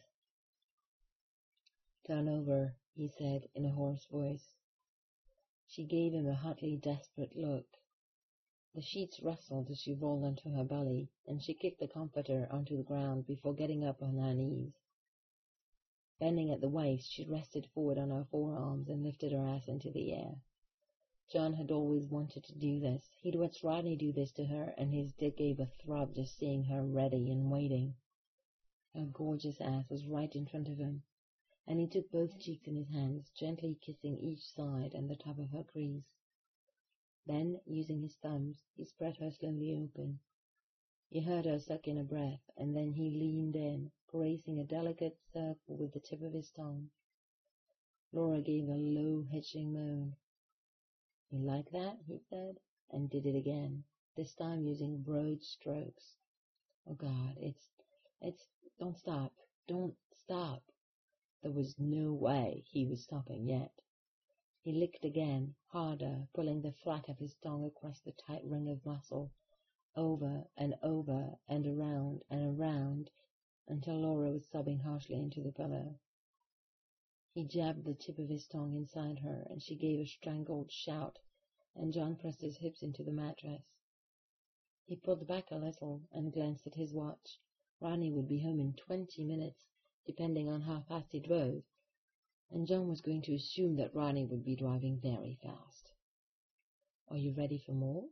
"Turn over," he said in a hoarse voice. She gave him a hotly desperate look. The sheets rustled as she rolled onto her belly, and she kicked the comforter onto the ground before getting up on her knees. Bending at the waist, she rested forward on her forearms and lifted her ass into the air. John had always wanted to do this. He'd watched Rodney do this to her, and his dick gave a throb just seeing her ready and waiting. Her gorgeous ass was right in front of him, and he took both cheeks in his hands, gently kissing each side and the top of her crease. Then, using his thumbs, he spread her slowly open. He heard her suck in a breath, and then he leaned in, gracing a delicate circle with the tip of his tongue. Laura gave a low, hitching moan. "You like that?" he said, and did it again, this time using broad strokes. "Oh, God, it's, it's, don't stop, don't stop." There was no way he was stopping yet. He licked again, harder, pulling the flat of his tongue across the tight ring of muscle, over and over and around and around, until Laura was sobbing harshly into the pillow. He jabbed the tip of his tongue inside her, and she gave a strangled shout, and John pressed his hips into the mattress. He pulled back a little and glanced at his watch. Rodney would be home in twenty minutes, depending on how fast he drove, and John was going to assume that Rodney would be driving very fast. "Are you ready for more?"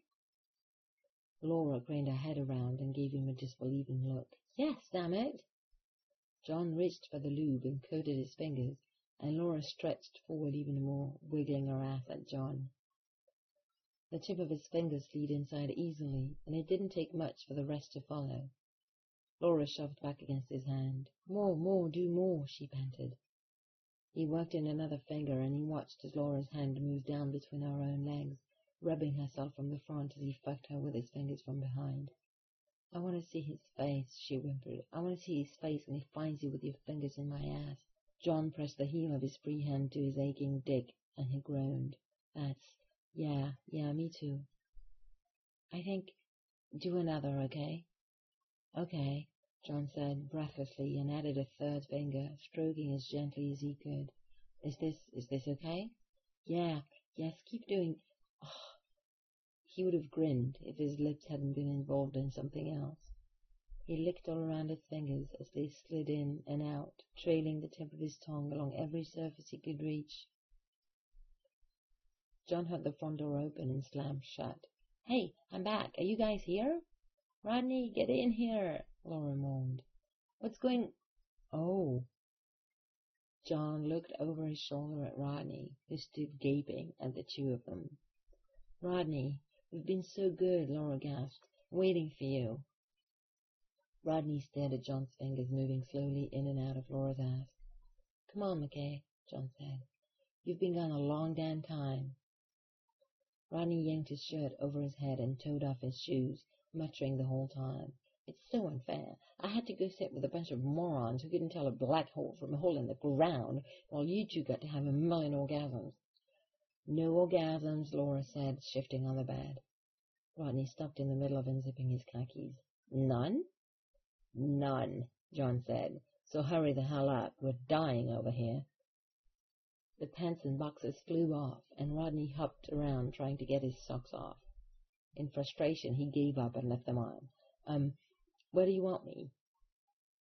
Laura craned her head around and gave him a disbelieving look. "Yes, damn it!" John reached for the lube and coated his fingers, and Laura stretched forward even more, wiggling her ass at John. The tip of his fingers slid inside easily, and it didn't take much for the rest to follow. Laura shoved back against his hand. "More, more, do more," she panted. He worked in another finger, and he watched as Laura's hand moved down between her own legs, rubbing herself from the front as he fucked her with his fingers from behind. "I want to see his face," she whimpered. "I want to see his face when he finds you with your fingers in my ass." John pressed the heel of his free hand to his aching dick, and he groaned. "That's... yeah, yeah, me too." "I think... do another, okay?" "Okay," John said breathlessly, and added a third finger, stroking as gently as he could. Is this... is this okay?" "Yeah, yes, keep doing... oh." He would have grinned if his lips hadn't been involved in something else. He licked all around his fingers as they slid in and out, trailing the tip of his tongue along every surface he could reach. John heard the front door open and slam shut. "Hey, I'm back. Are you guys here?" "Rodney, get in here," Laura moaned. "What's going... oh." John looked over his shoulder at Rodney, who stood gaping at the two of them. "Rodney, we've been so good," Laura gasped, "waiting for you." Rodney stared at John's fingers moving slowly in and out of Laura's ass. "Come on, McKay," John said. "You've been gone a long damn time." Rodney yanked his shirt over his head and toed off his shoes, muttering the whole time. "It's so unfair. I had to go sit with a bunch of morons who couldn't tell a black hole from a hole in the ground, while you two got to have a million orgasms." "No orgasms," Laura said, shifting on the bed. Rodney stopped in the middle of unzipping his khakis. "None?" "None," John said. "So hurry the hell up. We're dying over here." The pants and boxers flew off, and Rodney hopped around trying to get his socks off. In frustration, he gave up and left them on. Um, where do you want me?"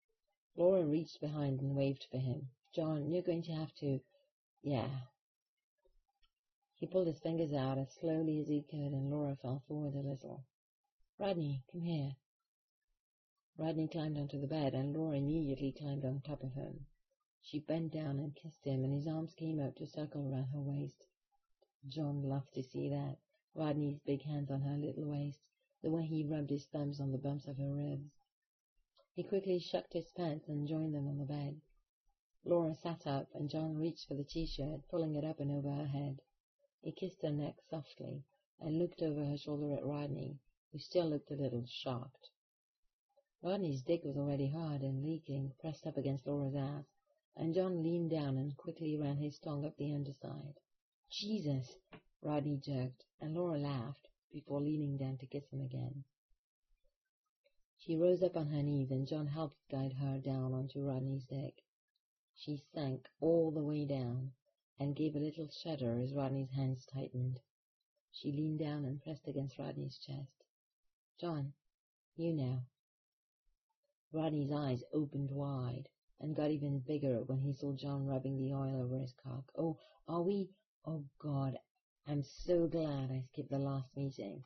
Laura reached behind and waved for him. John, you're going to have to... Yeah. He pulled his fingers out as slowly as he could, and Laura fell forward a little. Rodney, come here. Rodney climbed onto the bed, and Laura immediately climbed on top of him. She bent down and kissed him, and his arms came out to circle around her waist. John loved to see that, Rodney's big hands on her little waist, the way he rubbed his thumbs on the bumps of her ribs. He quickly shucked his pants and joined them on the bed. Laura sat up, and John reached for the T-shirt, pulling it up and over her head. He kissed her neck softly, and looked over her shoulder at Rodney, who still looked a little shocked. Rodney's dick was already hard and leaking, pressed up against Laura's ass, and John leaned down and quickly ran his tongue up the underside. Jesus! Rodney jerked, and Laura laughed, before leaning down to kiss him again. She rose up on her knees, and John helped guide her down onto Rodney's dick. She sank all the way down, and gave a little shudder as Rodney's hands tightened. She leaned down and pressed against Rodney's chest. John, you now. Rodney's eyes opened wide, and got even bigger when he saw John rubbing the oil over his cock. Oh, are we... Oh, God, I'm so glad I skipped the last meeting.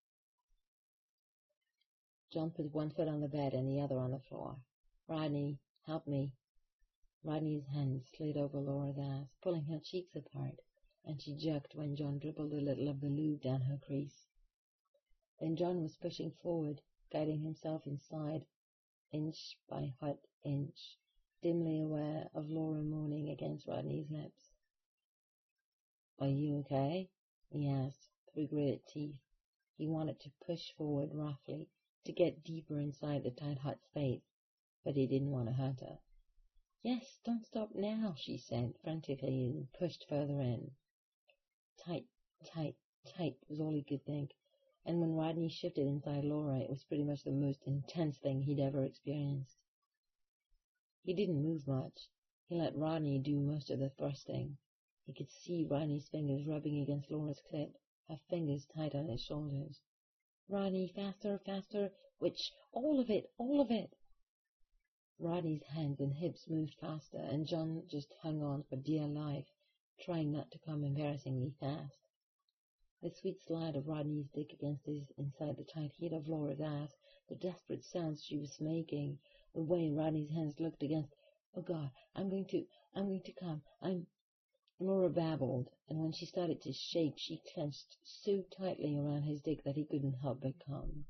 John put one foot on the bed and the other on the floor. Rodney, help me. Rodney's hand slid over Laura's ass, pulling her cheeks apart, and she jerked when John dribbled a little of the lube down her crease. Then John was pushing forward, guiding himself inside, inch by hot inch, dimly aware of Laura moaning against Rodney's lips. Are you okay? He asked, through gritted teeth. He wanted to push forward roughly, to get deeper inside the tight hot space, but he didn't want to hurt her. Yes, don't stop now, she said frantically, and pushed further in. Tight, tight, tight was all he could think, and when Rodney shifted inside Laura, it was pretty much the most intense thing he'd ever experienced. He didn't move much. He let Rodney do most of the thrusting. He could see Rodney's fingers rubbing against Laura's clit, her fingers tight on his shoulders. Rodney, faster, faster, which, all of it, all of it. Rodney's hands and hips moved faster, and John just hung on for dear life, trying not to come embarrassingly fast. The sweet slide of Rodney's dick against his inside the tight heat of Laura's ass, the desperate sounds she was making, the way Rodney's hands looked against... Oh, God, I'm going to... I'm going to come. I'm... Laura babbled, and when she started to shake, she clenched so tightly around his dick that he couldn't help but come.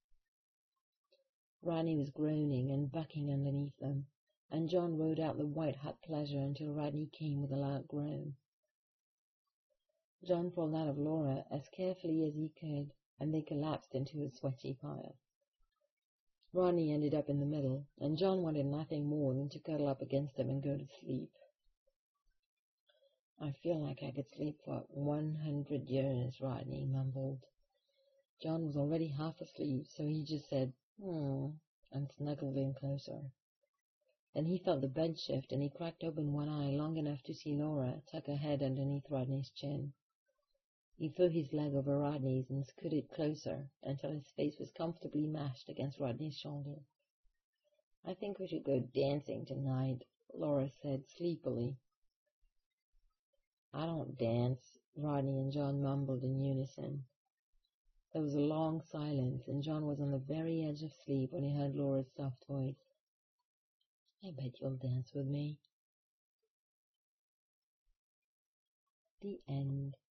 Rodney was groaning and bucking underneath them, and John rode out the white-hot pleasure until Rodney came with a loud groan. John crawled out of Laura as carefully as he could, and they collapsed into a sweaty pile. Rodney ended up in the middle, and John wanted nothing more than to cuddle up against him and go to sleep. I feel like I could sleep for one hundred years, Rodney mumbled. John was already half asleep, so he just said, hmm, and snuggled in closer. Then he felt the bed shift, and he cracked open one eye long enough to see Laura tuck her head underneath Rodney's chin. He threw his leg over Rodney's and scooted closer until his face was comfortably mashed against Rodney's shoulder. I think we should go dancing tonight, Laura said sleepily. I don't dance, Rodney and John mumbled in unison. There was a long silence, and John was on the very edge of sleep when he heard Laura's soft voice. I bet you'll dance with me. The end.